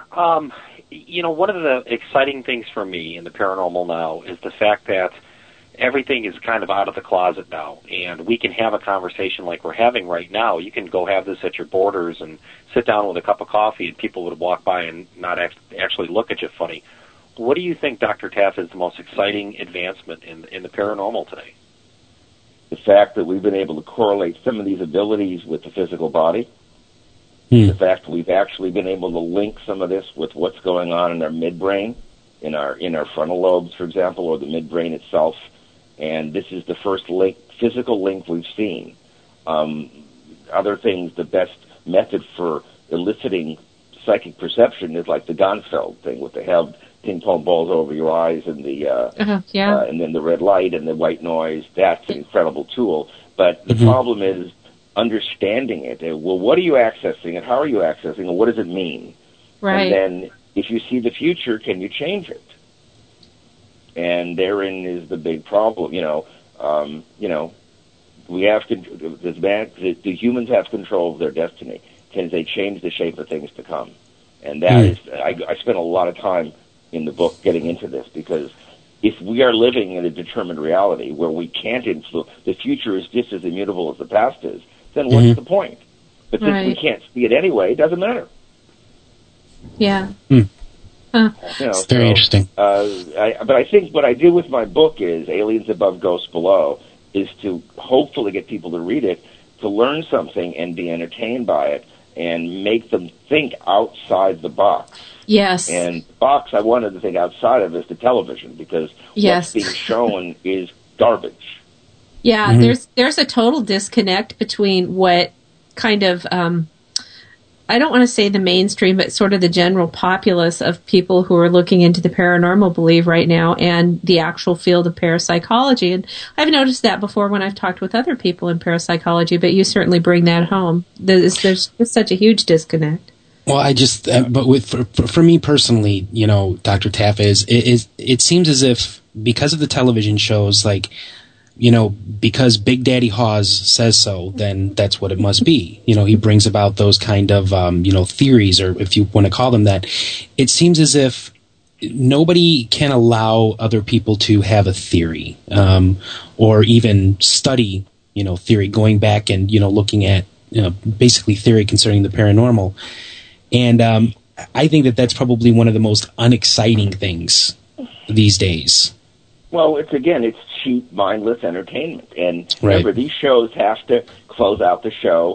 One of the exciting things for me in the paranormal now is the fact that everything is kind of out of the closet now, and we can have a conversation like we're having right now. You can go have this at your Borders and sit down with a cup of coffee, and people would walk by and not actually look at you funny. What do you think, Dr. Taff, is the most exciting advancement in the paranormal today? The fact that we've been able to correlate some of these abilities with the physical body. The fact that we've actually been able to link some of this with what's going on in our midbrain, in our frontal lobes, for example, or the midbrain itself. And this is the first physical link we've seen. Other things, the best method for eliciting psychic perception is like the Ganfeld thing, with the held ping pong balls over your eyes and the and then the red light and the white noise. That's an incredible tool. But the problem is understanding it. Well, what are you accessing, and how are you accessing, and what does it mean? Right. And then, if you see the future, can you change it? And therein is the big problem. We have the humans have control of their destiny. Can they change the shape of things to come? And that is, I spent a lot of time in the book getting into this, because if we are living in a determined reality where we can't influence, the future is just as immutable as the past is, then what's the point? But since we can't see it anyway, it doesn't matter. Yeah. It's very interesting. But I think what I do with my book is Aliens Above, Ghosts Below, is to hopefully get people to read it, to learn something and be entertained by it, and make them think outside the box. Yes. And the box I wanted to think outside of is the television, because what's being shown is garbage. Yeah, there's a total disconnect between what kind of I don't want to say the mainstream, but sort of the general populace of people who are looking into the paranormal believe right now, and the actual field of parapsychology. And I've noticed that before when I've talked with other people in parapsychology, but you certainly bring that home. There's just such a huge disconnect. Well, I just, for me personally, Dr. Taff, it seems as if because of the television shows, like, because Big Daddy Hawes says so, then that's what it must be. He brings about those kind of, theories, or if you want to call them that. It seems as if nobody can allow other people to have a theory, or even study, theory, going back and, looking at, basically theory concerning the paranormal. And I think that that's probably one of the most unexciting things these days. Well, it's cheap, mindless entertainment. And remember, these shows have to close out the show.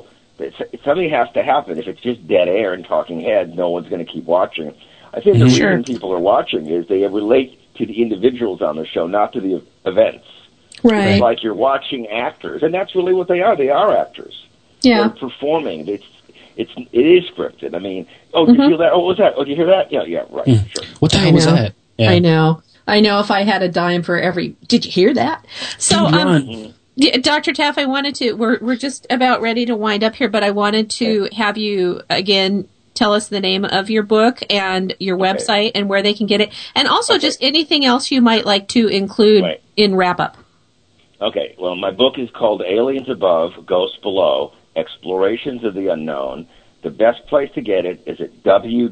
something has to happen. If it's just dead air and talking heads, no one's going to keep watching. I think the reason people are watching is they relate to the individuals on the show, not to the events. Right. It's like you're watching actors, and that's really what they are. They are actors. Yeah. They're performing. It is scripted. I mean, did you feel that? Oh, what was that? Oh, did you hear that? Yeah, right. Sure. What the hell was that? Yeah. I know. If I had a dime for every. Did you hear that? So, Dr. Taff, I wanted to. We're just about ready to wind up here, but I wanted to have you again tell us the name of your book and your website and where they can get it, and also just anything else you might like to include in wrap up. Okay. Well, my book is called Aliens Above, Ghosts Below: Explorations of the Unknown. The best place to get it is at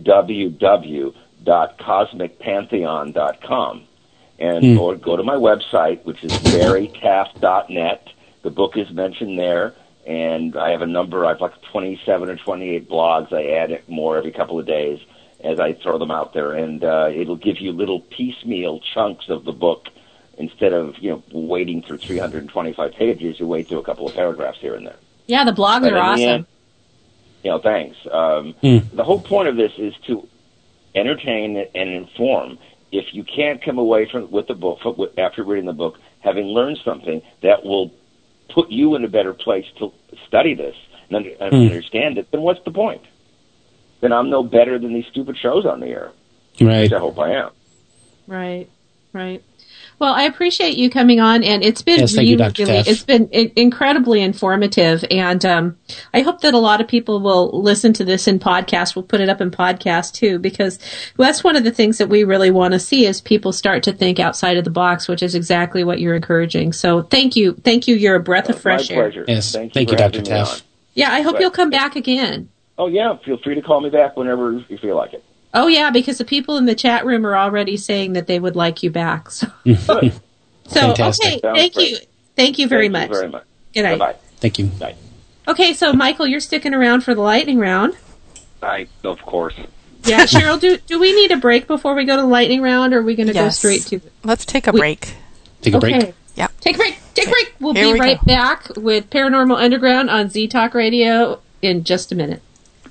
www.cosmicpantheon.com. Or go to my website, which is barrytaft.net. The book is mentioned there, and I have I've like 27 or 28 blogs. I add more every couple of days as I throw them out there, and it'll give you little piecemeal chunks of the book. Instead of, waiting through 325 pages, you wait through a couple of paragraphs here and there. Yeah, the blogs are awesome. Thanks. The whole point of this is to entertain and inform. If you can't come away with the book after reading the book, having learned something that will put you in a better place to study this and understand it, then what's the point? Then I'm no better than these stupid shows on the air. Right. Which I hope I am. Right. Well, I appreciate you coming on, and it's been it's been incredibly informative, and I hope that a lot of people will listen to this in podcast. We'll put it up in podcast too, because that's one of the things that we really want to see is people start to think outside of the box, which is exactly what you're encouraging. So thank you. You're a breath of fresh air. My pleasure. Yes, thank you, Dr. Taff. Yeah, I hope you'll come back again. Oh yeah, feel free to call me back whenever you feel like it. Oh, yeah, because the people in the chat room are already saying that they would like you back. So, Fantastic. Thank you. Thank you very much. Very much. Good night. Bye-bye. Thank you. Bye. Okay, so, Michael, you're sticking around for the lightning round. Of course. Yeah, Cheryl, do we need a break before we go to the lightning round, or are we going to go straight to it? Let's take a break. Take a break? Yeah. Take a break. We'll be right back with Paranormal Underground on Z-Talk Radio in just a minute.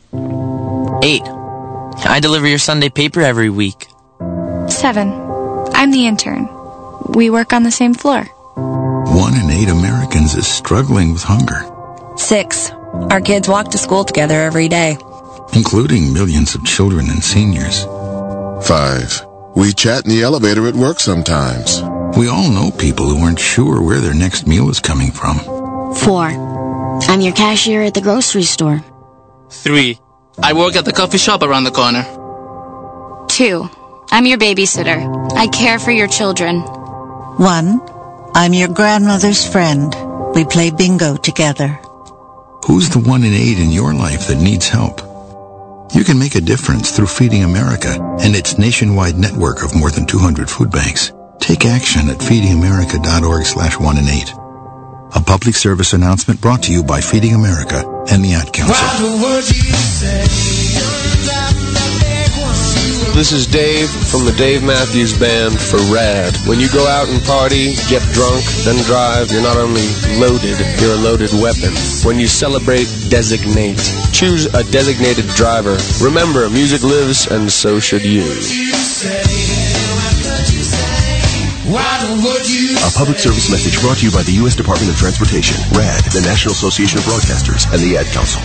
8. I deliver your Sunday paper every week. 7. I'm the intern. We work on the same floor. 1 in 8 Americans is struggling with hunger. 6. Our kids walk to school together every day. Including millions of children and seniors. 5. We chat in the elevator at work sometimes. We all know people who aren't sure where their next meal is coming from. 4. I'm your cashier at the grocery store. 3. I work at the coffee shop around the corner. 2. I'm your babysitter. I care for your children. 1. I'm your grandmother's friend. We play bingo together. Who's the 1 in 8 in your life that needs help? You can make a difference through Feeding America and its nationwide network of more than 200 food banks. Take action at feedingamerica.org/1 in 8. A public service announcement brought to you by Feeding America and the Ad Council. This is Dave from the Dave Matthews Band for RAD. When you go out and party, get drunk, then drive, you're not only loaded, you're a loaded weapon. When you celebrate, designate. Choose a designated driver. Remember, music lives, and so should you. A public service message brought to you by the U.S. Department of Transportation, RAD, the National Association of Broadcasters, and the Ad Council.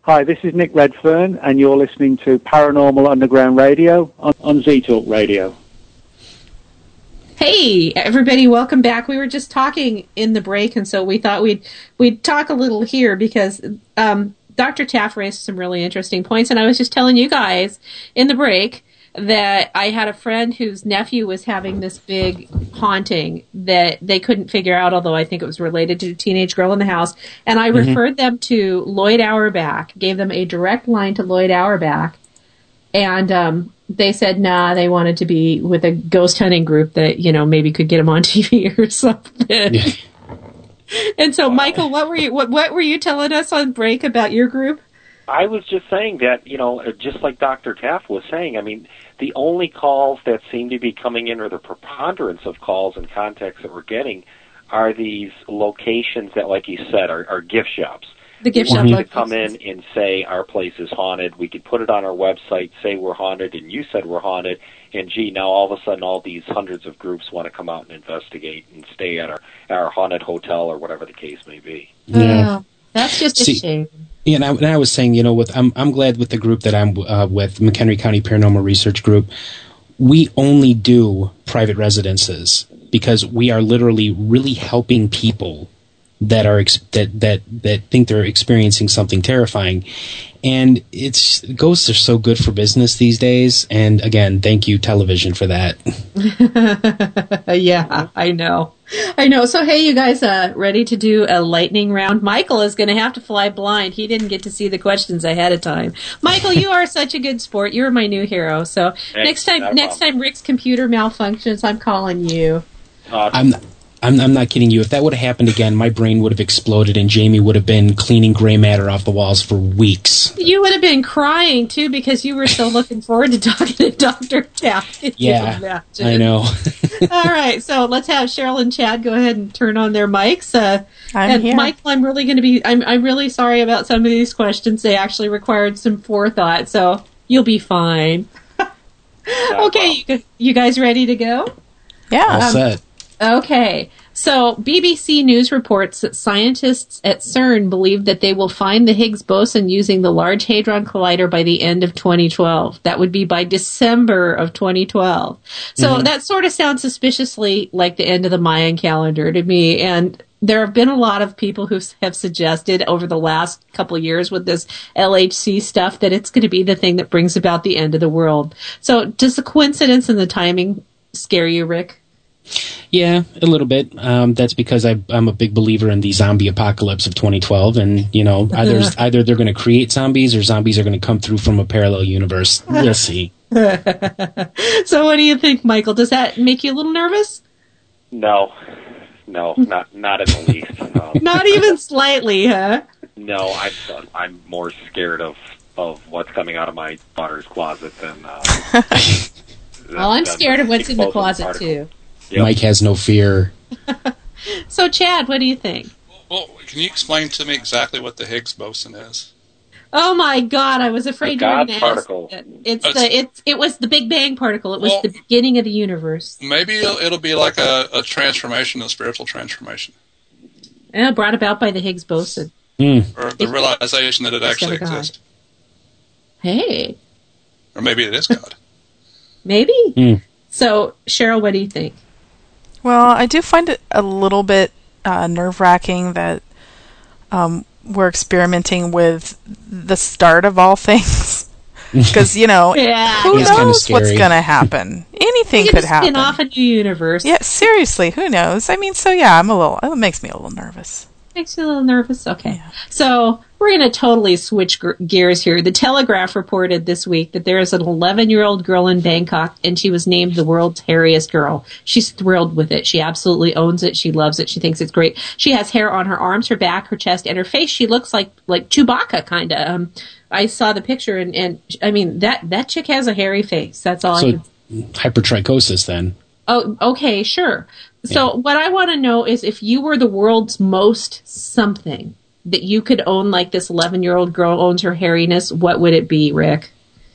Hi, this is Nick Redfern, and you're listening to Paranormal Underground Radio on Z-Talk Radio. Hey, everybody, welcome back. We were just talking in the break, and so we thought we'd talk a little here because Dr. Taft raised some really interesting points, and I was just telling you guys in the break that I had a friend whose nephew was having this big haunting that they couldn't figure out, although I think it was related to a teenage girl in the house. And I referred them to Lloyd Auerbach, gave them a direct line to Lloyd Auerbach. And they said, nah, they wanted to be with a ghost hunting group that, maybe could get them on TV or something. Yeah. And so, Michael, what were you telling us on break about your group? I was just saying that, just like Dr. Taft was saying, I mean, the only calls that seem to be coming in, or the preponderance of calls and contacts that we're getting, are these locations that, like you said, are gift shops. The gift shop to come in and say our place is haunted. We could put it on our website, say we're haunted, and you said we're haunted, and gee, now all of a sudden all these hundreds of groups want to come out and investigate and stay at our haunted hotel or whatever the case may be. Yeah. That's just a shame. Yeah, and I was saying, I'm glad with the group that I'm with, McHenry County Paranormal Research Group, we only do private residences because we are literally really helping people that are that think they're experiencing something terrifying. And ghosts are so good for business these days. And again, thank you, television, for that. Yeah, I know. So, hey, you guys, ready to do a lightning round? Michael is going to have to fly blind. He didn't get to see the questions ahead of time. Michael, you are such a good sport. You're my new hero. So next time Rick's computer malfunctions, I'm calling you. I'm not kidding you. If that would have happened again, my brain would have exploded and Jamie would have been cleaning gray matter off the walls for weeks. You would have been crying, too, because you were so looking forward to talking to Dr. Taft. Yeah, I know. All right, so let's have Cheryl and Chad go ahead and turn on their mics. I'm here. Michael, I'm really going to be... I'm really sorry about some of these questions. They actually required some forethought, so you'll be fine. Okay, you guys ready to go? Yeah. All set. Okay, so BBC News reports that scientists at CERN believe that they will find the Higgs boson using the Large Hadron Collider by the end of 2012. That would be by December of 2012. So that sort of sounds suspiciously like the end of the Mayan calendar to me, and there have been a lot of people who have suggested over the last couple of years with this LHC stuff that it's going to be the thing that brings about the end of the world. So does the coincidence and the timing scare you, Rick? Yeah, a little bit. That's because I'm a big believer in the zombie apocalypse of 2012, and either they're going to create zombies or zombies are going to come through from a parallel universe. We'll see. So, what do you think, Michael? Does that make you a little nervous? No, not in the least. Not even slightly, huh? No, I'm more scared of what's coming out of my daughter's closet than. Well, I'm scared of what's in the closet too. Yep. Mike has no fear. So, Chad, what do you think? Well, can you explain to me exactly what the Higgs boson is? Oh my God! I was afraid you were going to ask. It was the Big Bang particle. It was the beginning of the universe. Maybe it'll be like a transformation, a spiritual transformation. Yeah, brought about by the Higgs boson. Or the realization that it actually exists. Hey. Or maybe it is God. Maybe. So, Cheryl, what do you think? Well, I do find it a little bit nerve-wracking that we're experimenting with the start of all things. Because, who knows what's going to happen? Anything could happen. Spin off a new universe. Yeah, seriously, who knows? I mean, so yeah, it makes me a little nervous. Makes you a little nervous? Okay. Yeah. So we're going to totally switch gears here. The Telegraph reported this week that there is an 11-year-old girl in Bangkok, and she was named the world's hairiest girl. She's thrilled with it. She absolutely owns it. She loves it. She thinks it's great. She has hair on her arms, her back, her chest, and her face. She looks like Chewbacca, kind of. I saw the picture, and I mean, that chick has a hairy face. That's all I can say. Hypertrichosis, then. Oh, okay, sure. So what I want to know is if you were the world's most something that you could own, like this 11-year-old girl owns her hairiness, what would it be, Rick?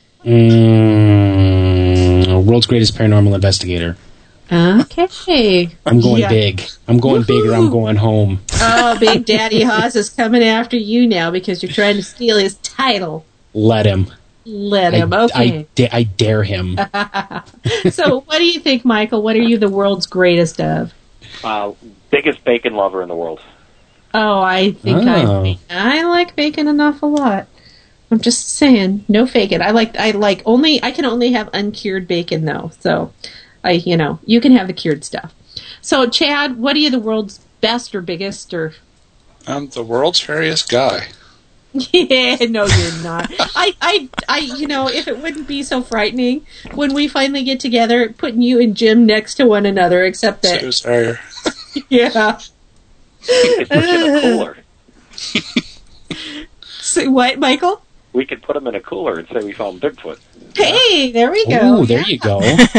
World's greatest paranormal investigator. Okay. I'm going big. I'm going big or I'm going home. Oh, Big Daddy Haas is coming after you now because you're trying to steal his title. Let him. Okay. I dare him. So, what do you think, Michael? What are you the world's greatest of? Biggest bacon lover in the world. Oh, I think I like bacon an awful lot. I'm just saying, no faking. I can only have uncured bacon though. So, you can have the cured stuff. So, Chad, what are you the world's best or biggest or? I'm the world's hairiest guy. Yeah, no, you're not. If it wouldn't be so frightening when we finally get together, putting you and Jim next to one another, except that. Who's hairier? Yeah. We could put him in a cooler. So, what, Michael? We could put him in a cooler and say we found Bigfoot. Hey, there we go. Ooh, there you go.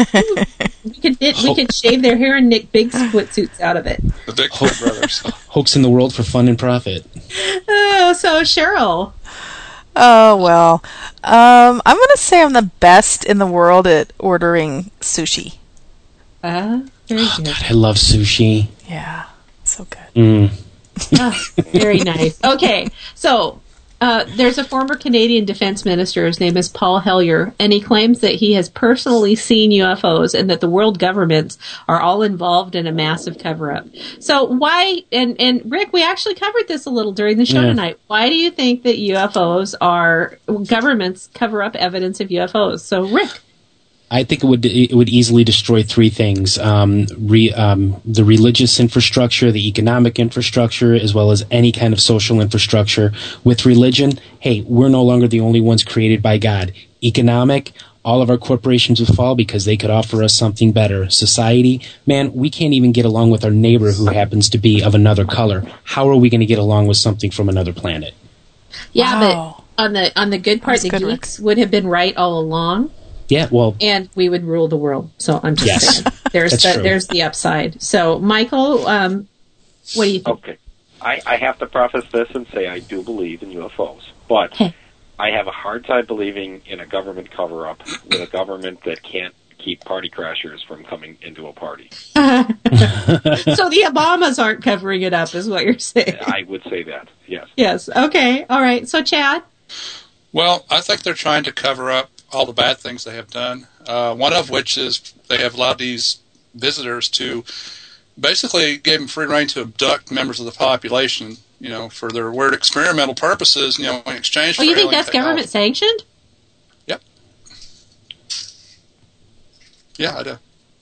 We could shave their hair and knit Bigfoot suits out of it. The Bigfoot brothers. Hoax in the world for fun and profit. Oh, so Cheryl. Oh, well. I'm going to say I'm the best in the world at ordering sushi. Very good. God, I love sushi. Yeah, so good. Very nice. Okay, so there's a former Canadian defense minister. His name is Paul Hellyer, and he claims that he has personally seen UFOs and that the world governments are all involved in a massive cover-up. So why, and Rick, we actually covered this a little during the show tonight. Why do you think that governments cover up evidence of UFOs? So, Rick. I think it would easily destroy three things: the religious infrastructure, the economic infrastructure, as well as any kind of social infrastructure. With religion, hey, we're no longer the only ones created by God. Economic, all of our corporations would fall because they could offer us something better. Society, man, we can't even get along with our neighbor who happens to be of another color. How are we going to get along with something from another planet? Yeah, wow. But on the good part, the geeks would have been right all along. Yeah, well, and we would rule the world. So I'm just saying, there's the upside. So, Michael, what do you think? Okay, I have to preface this and say I do believe in UFOs, but I have a hard time believing in a government cover-up with a government that can't keep party crashers from coming into a party. So the Obamas aren't covering it up, is what you're saying? I would say that. Yes. Yes. Okay. All right. So, Chad. Well, I think they're trying to cover up all the bad things they have done, one of which is they have allowed these visitors to basically give them free rein to abduct members of the population, for their weird experimental purposes, in exchange for you think that's technology. Government sanctioned? Yep. Yeah, I do.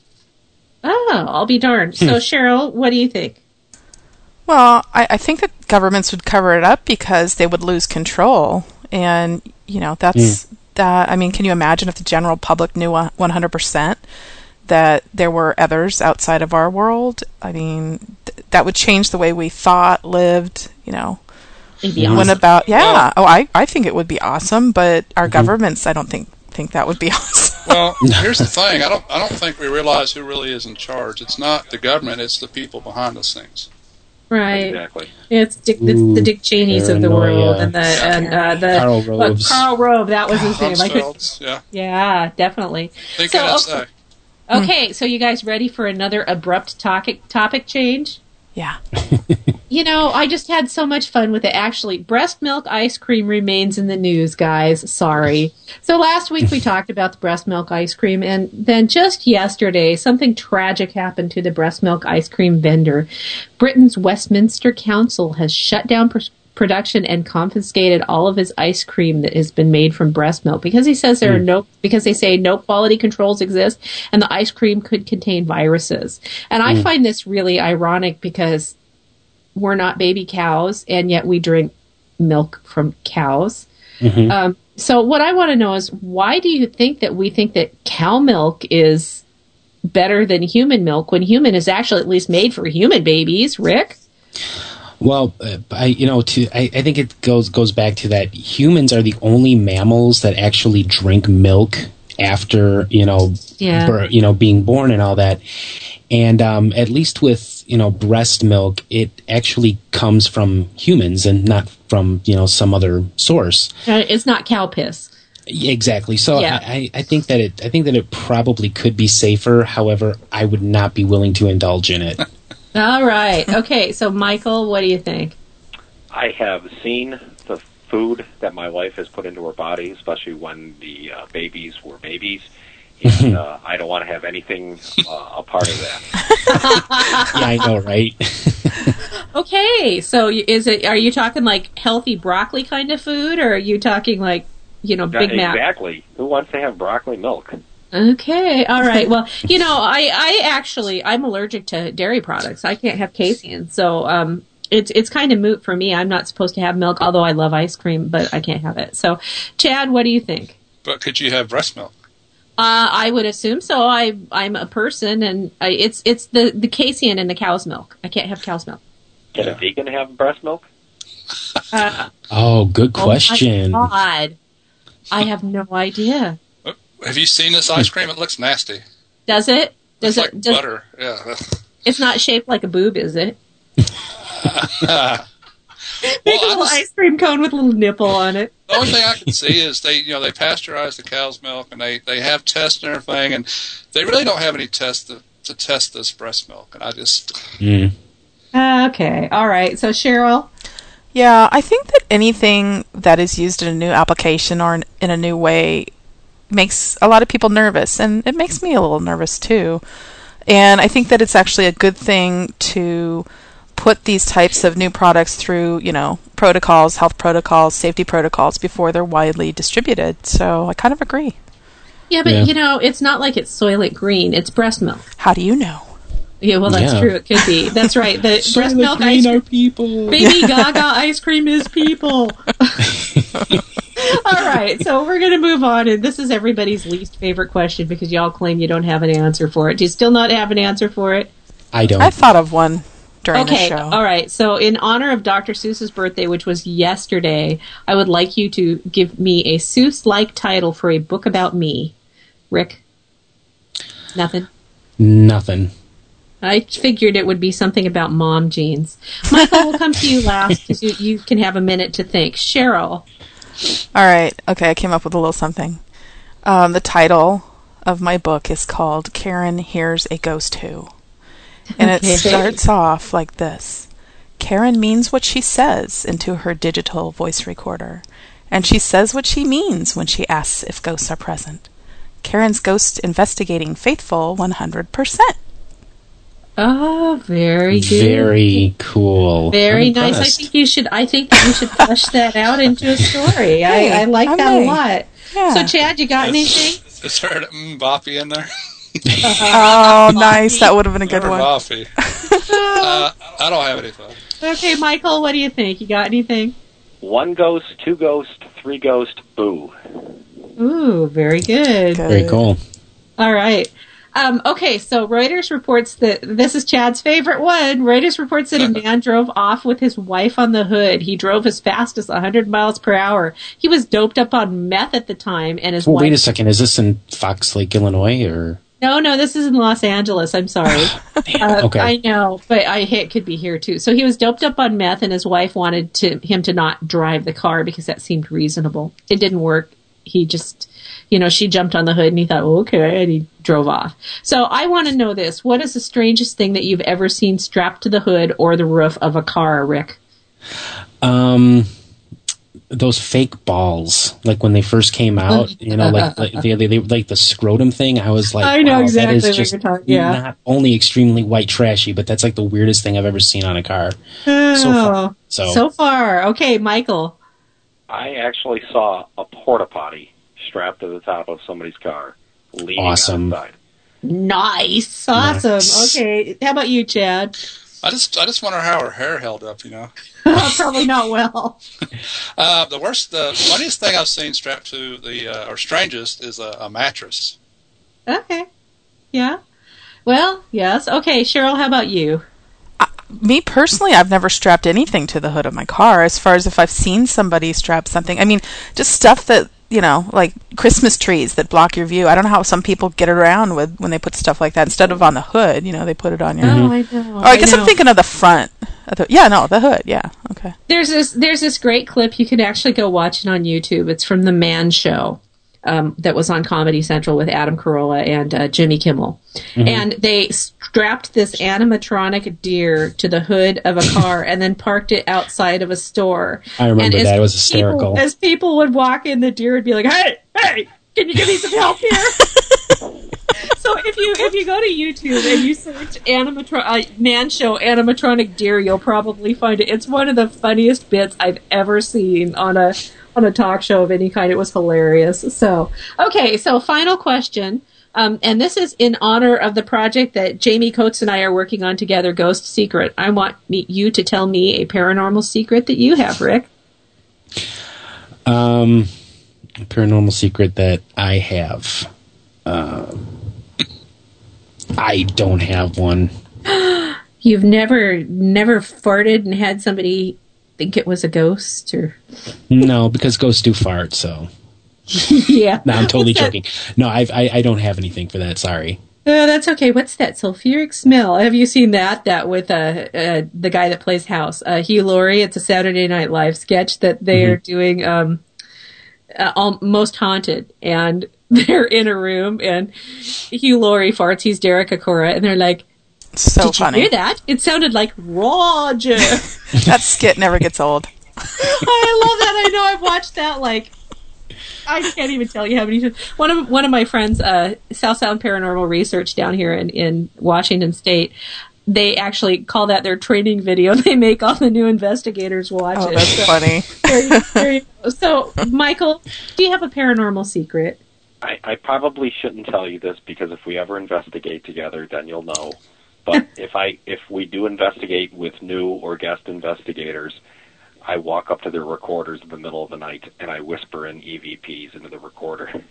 Oh, I'll be darned. So, Cheryl, what do you think? Well, I think that governments would cover it up because they would lose control. And, that's... I mean, can you imagine if the general public knew 100% that there were others outside of our world? I mean, that would change the way we thought, lived, It'd be awesome. I think it would be awesome, but our governments, I don't think that would be awesome. Well, here's the thing. I don't think we realize who really is in charge. It's not the government, it's the people behind those things. Right. Exactly. It's the Dick Cheneys of the world, and the Karl Rove. Karl Rove, that was his name. Yeah, definitely. Think NSA. Okay, so you guys ready for another abrupt topic change? Yeah. I just had so much fun with it. Actually, breast milk ice cream remains in the news, guys. Sorry. So last week we talked about the breast milk ice cream, and then just yesterday, something tragic happened to the breast milk ice cream vendor. Britain's Westminster Council has shut down production and confiscated all of his ice cream that has been made from breast milk because he says because they say no quality controls exist and the ice cream could contain viruses. And I find this really ironic because we're not baby cows and yet we drink milk from cows. Mm-hmm. So what I want to know is why do you think that we think that cow milk is better than human milk when human is actually at least made for human babies, Rick? Well, I think it goes back to that humans are the only mammals that actually drink milk after being born and all that, and at least with breast milk, it actually comes from humans and not from some other source. It's not cow piss. Exactly. So I think that it probably could be safer. However, I would not be willing to indulge in it. All right. Okay, so Michael, what do you think? I have seen the food that my wife has put into her body, especially when the babies were babies. And I don't want to have anything a part of that. Yeah, I know, right? Okay, so are you talking like healthy broccoli kind of food, or are you talking like, Big Mac? Exactly. Who wants to have broccoli milk? Okay, all right. Well, I'm allergic to dairy products. I can't have casein, so it's kind of moot for me. I'm not supposed to have milk, although I love ice cream, but I can't have it. So, Chad, what do you think? But could you have breast milk? I would assume so. I'm a person, and it's the casein in the cow's milk. I can't have cow's milk. Can a vegan have breast milk? Good question. Oh my God. I have no idea. Have you seen this ice cream? It looks nasty. Does it? It's like butter. Yeah. It's not shaped like a boob, is it? Make a little ice cream cone with a little nipple on it. The only thing I can see is they pasteurize the cow's milk, and they have tests and everything, and they really don't have any tests to test this breast milk, and I just... Okay, all right. So, Cheryl? Yeah, I think that anything that is used in a new application or in a new way makes a lot of people nervous, and it makes me a little nervous too. And I think that it's actually a good thing to put these types of new products through, protocols, health protocols, safety protocols before they're widely distributed. So I kind of agree. Yeah, but it's not like it's Soylent Green. It's breast milk. How do you know? Yeah, well, that's true. It could be. That's right. The breast milk ice cream. People. Baby Gaga ice cream is people. All right, so we're going to move on, and this is everybody's least favorite question because y'all claim you don't have an answer for it. Do you still not have an answer for it? I don't. I thought of one during the show. All right. So in honor of Dr. Seuss's birthday, which was yesterday, I would like you to give me a Seuss-like title for a book about me. Rick? Nothing? Nothing. I figured it would be something about mom jeans. Michael, we'll come to you last because you can have a minute to think. Cheryl? All right. Okay, I came up with a little something. The title of my book is called Karen Hears a Ghost Who. And it starts off like this. Karen means what she says into her digital voice recorder. And she says what she means when she asks if ghosts are present. Karen's ghost investigating faithful 100%. Oh, very good. Very cool. Very nice. I think that you should flesh that out into a story. I like that a lot. Yeah. So, Chad, you got anything? Is there Boppy in there? Oh, nice. That would have been a good one. Boppy. I don't have anything. Okay, Michael, what do you think? You got anything? 1 ghost, 2 ghost, 3 ghost, boo. Ooh, very good. Very cool. All right. Okay, so Reuters reports that this is Chad's favorite one. Reuters reports that a man drove off with his wife on the hood. He drove as fast as 100 miles per hour. He was doped up on meth at the time, and his wife... Wait a second, is this in Fox Lake, Illinois, or... No, this is in Los Angeles. I'm sorry. Okay. I know, but it could be here too. So he was doped up on meth, and his wife wanted him to not drive the car because that seemed reasonable. It didn't work. He just... she jumped on the hood and he thought, okay, and he drove off. So I want to know this. What is the strangest thing that you've ever seen strapped to the hood or the roof of a car, Rick? Those fake balls, like when they first came out, like the scrotum thing. I was like, I know wow, exactly that is just not only extremely white trashy, but that's like the weirdest thing I've ever seen on a car. So far. Okay, Michael. I actually saw a porta potty strapped to the top of somebody's car, leaning outside. Nice, awesome. Nice. Okay, how about you, Chad? I just wonder how her hair held up. Probably not well. The funniest thing I've seen strapped to or strangest is a mattress. Okay, yeah. Well, yes. Okay, Cheryl, how about you? Me personally, I've never strapped anything to the hood of my car. As far as if I've seen somebody strap something, I mean, just stuff that like Christmas trees that block your view. I don't know how some people get around with when they put stuff like that instead of on the hood. They put it on your. Oh, I know. I guess I'm thinking of the front. The hood. Yeah, okay. There's this great clip you can actually go watch it on YouTube. It's from The Man Show, that was on Comedy Central with Adam Carolla and Jimmy Kimmel. Mm-hmm. And they strapped this animatronic deer to the hood of a car and then parked it outside of a store. I remember that. It was hysterical. As people would walk in, the deer would be like, hey, can you give me some help here? So if you go to YouTube and you search man show animatronic deer, you'll probably find it. It's one of the funniest bits I've ever seen on a talk show of any kind. It was hilarious. So, okay, so final question. And this is in honor of the project that Jamie Coates and I are working on together, Ghost Secret. I want you to tell me a paranormal secret that you have, Rick. A paranormal secret that I have. I don't have one. You've never farted and had somebody think it was a ghost, or? No, because ghosts do fart, so. Yeah. No, I'm totally joking. No, I don't have anything for that. Sorry. Oh, that's okay. What's that sulfuric smell? Have you seen that? That with the guy that plays House, Hugh Laurie. It's a Saturday Night Live sketch that they are doing. Most Haunted, and they're in a room, and Hugh Laurie farts. He's Derek Acorah, and they're like, "So Did funny! You hear that? It sounded like Roger." That skit never gets old. I love that. I know. I've watched that I can't even tell you how many times. One of my friends, South Sound Paranormal Research down here in Washington State, they actually call that their training video. They make all the new investigators watch it. Oh, that's funny. There you go. So, Michael, do you have a paranormal secret? I probably shouldn't tell you this, because if we ever investigate together, then you'll know. But if we do investigate with new or guest investigators, I walk up to their recorders in the middle of the night and I whisper in EVPs into the recorder.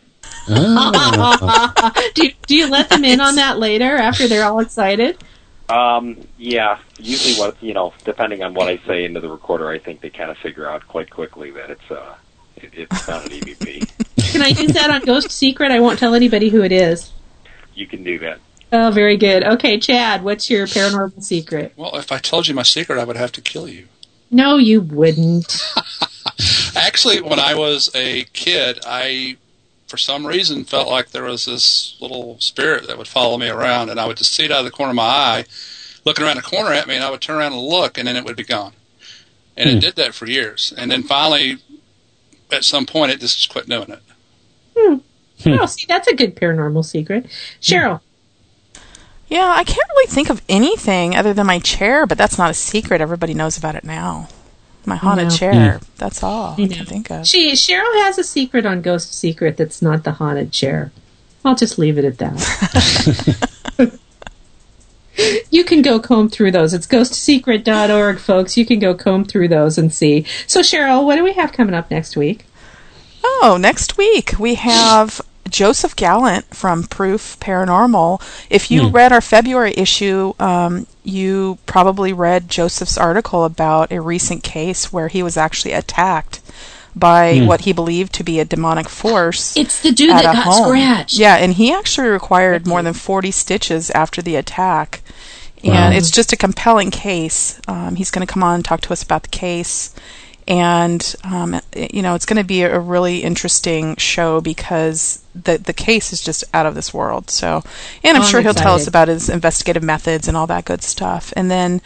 Oh. Do you let them in on that later after they're all excited? Yeah. Usually, depending on what I say into the recorder, I think they kind of figure out quite quickly that it's not an EVP. Can I use that on Ghost Secret? I won't tell anybody who it is. You can do that. Oh, very good. Okay, Chad, what's your paranormal secret? Well, if I told you my secret, I would have to kill you. No, you wouldn't. Actually, when I was a kid, I, for some reason, felt like there was this little spirit that would follow me around, and I would just see it out of the corner of my eye, looking around the corner at me, and I would turn around and look, and then it would be gone. And it did that for years. And then finally, at some point, it just quit doing it. Oh, see, that's a good paranormal secret. Cheryl. Yeah, I can't really think of anything other than my chair, but that's not a secret. Everybody knows about it now. My haunted chair. That's all I can think of. Cheryl has a secret on Ghost Secret that's not the haunted chair. I'll just leave it at that. You can go comb through those. It's ghostsecret.org, folks. You can go comb through those and see. So, Cheryl, what do we have coming up next week? Oh, next week we have Joseph Gallant from Proof Paranormal. If you read our February issue, you probably read Joseph's article about a recent case where he was actually attacked by what he believed to be a demonic force. It's the dude that got scratched. Yeah, and he actually required more than 40 stitches after the attack. And it's just a compelling case. He's going to come on and talk to us about the case. And, it's going to be a really interesting show because the case is just out of this world. So, and I'm sure he'll tell us about his investigative methods and all that good stuff. And then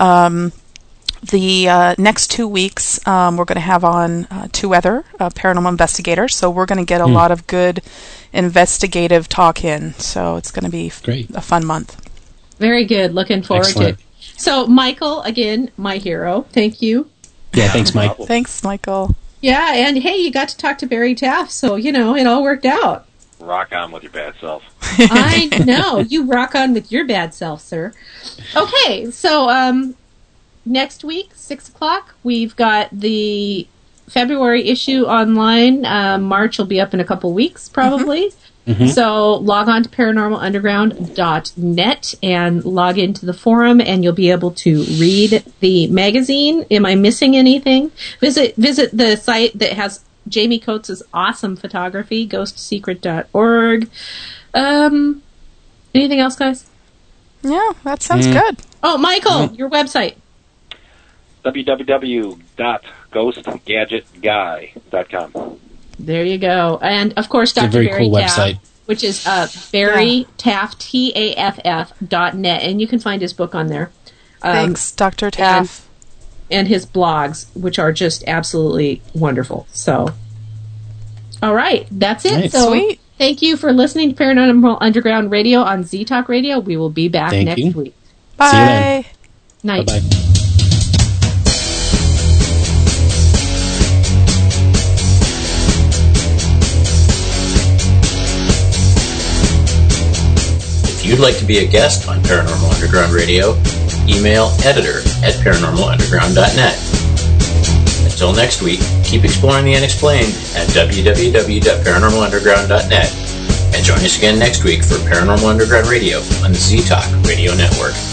the next 2 weeks, we're going to have on two other paranormal investigators. So we're going to get a lot of good investigative talk in. So it's going to be a fun month. Very good. Looking forward to it. So, Michael, again, my hero. Thank you. Yeah, thanks, Mike. Thanks, Michael. Yeah, and hey, you got to talk to Barry Taft, so, it all worked out. Rock on with your bad self. I know. You rock on with your bad self, sir. Okay, so next week, 6 o'clock, we've got the February issue online. March will be up in a couple weeks, probably. So log on to paranormalunderground.net and log into the forum, and you'll be able to read the magazine. Am I missing anything? Visit the site that has Jamie Coates' awesome photography, ghostsecret.org. Anything else, guys? Yeah, that sounds good. Oh, Michael, your website. www.ghostgadgetguy.com. There you go. And, of course, Dr. Barry Barry cool Taff, website. which is Barry Taff, TAFF.net, and you can find his book on there. Thanks, Dr. Taff. And his blogs, which are just absolutely wonderful. So, all right, that's it. Nice. So, Sweet. thank you for listening to Paranormal Underground Radio on Z-Talk Radio. We will be back next week. Bye. See you then. Night. Bye-bye. If you'd like to be a guest on Paranormal Underground Radio, email editor@paranormalunderground.net. Until next week, keep exploring the unexplained at www.paranormalunderground.net and join us again next week for Paranormal Underground Radio on the Z-Talk Radio Network.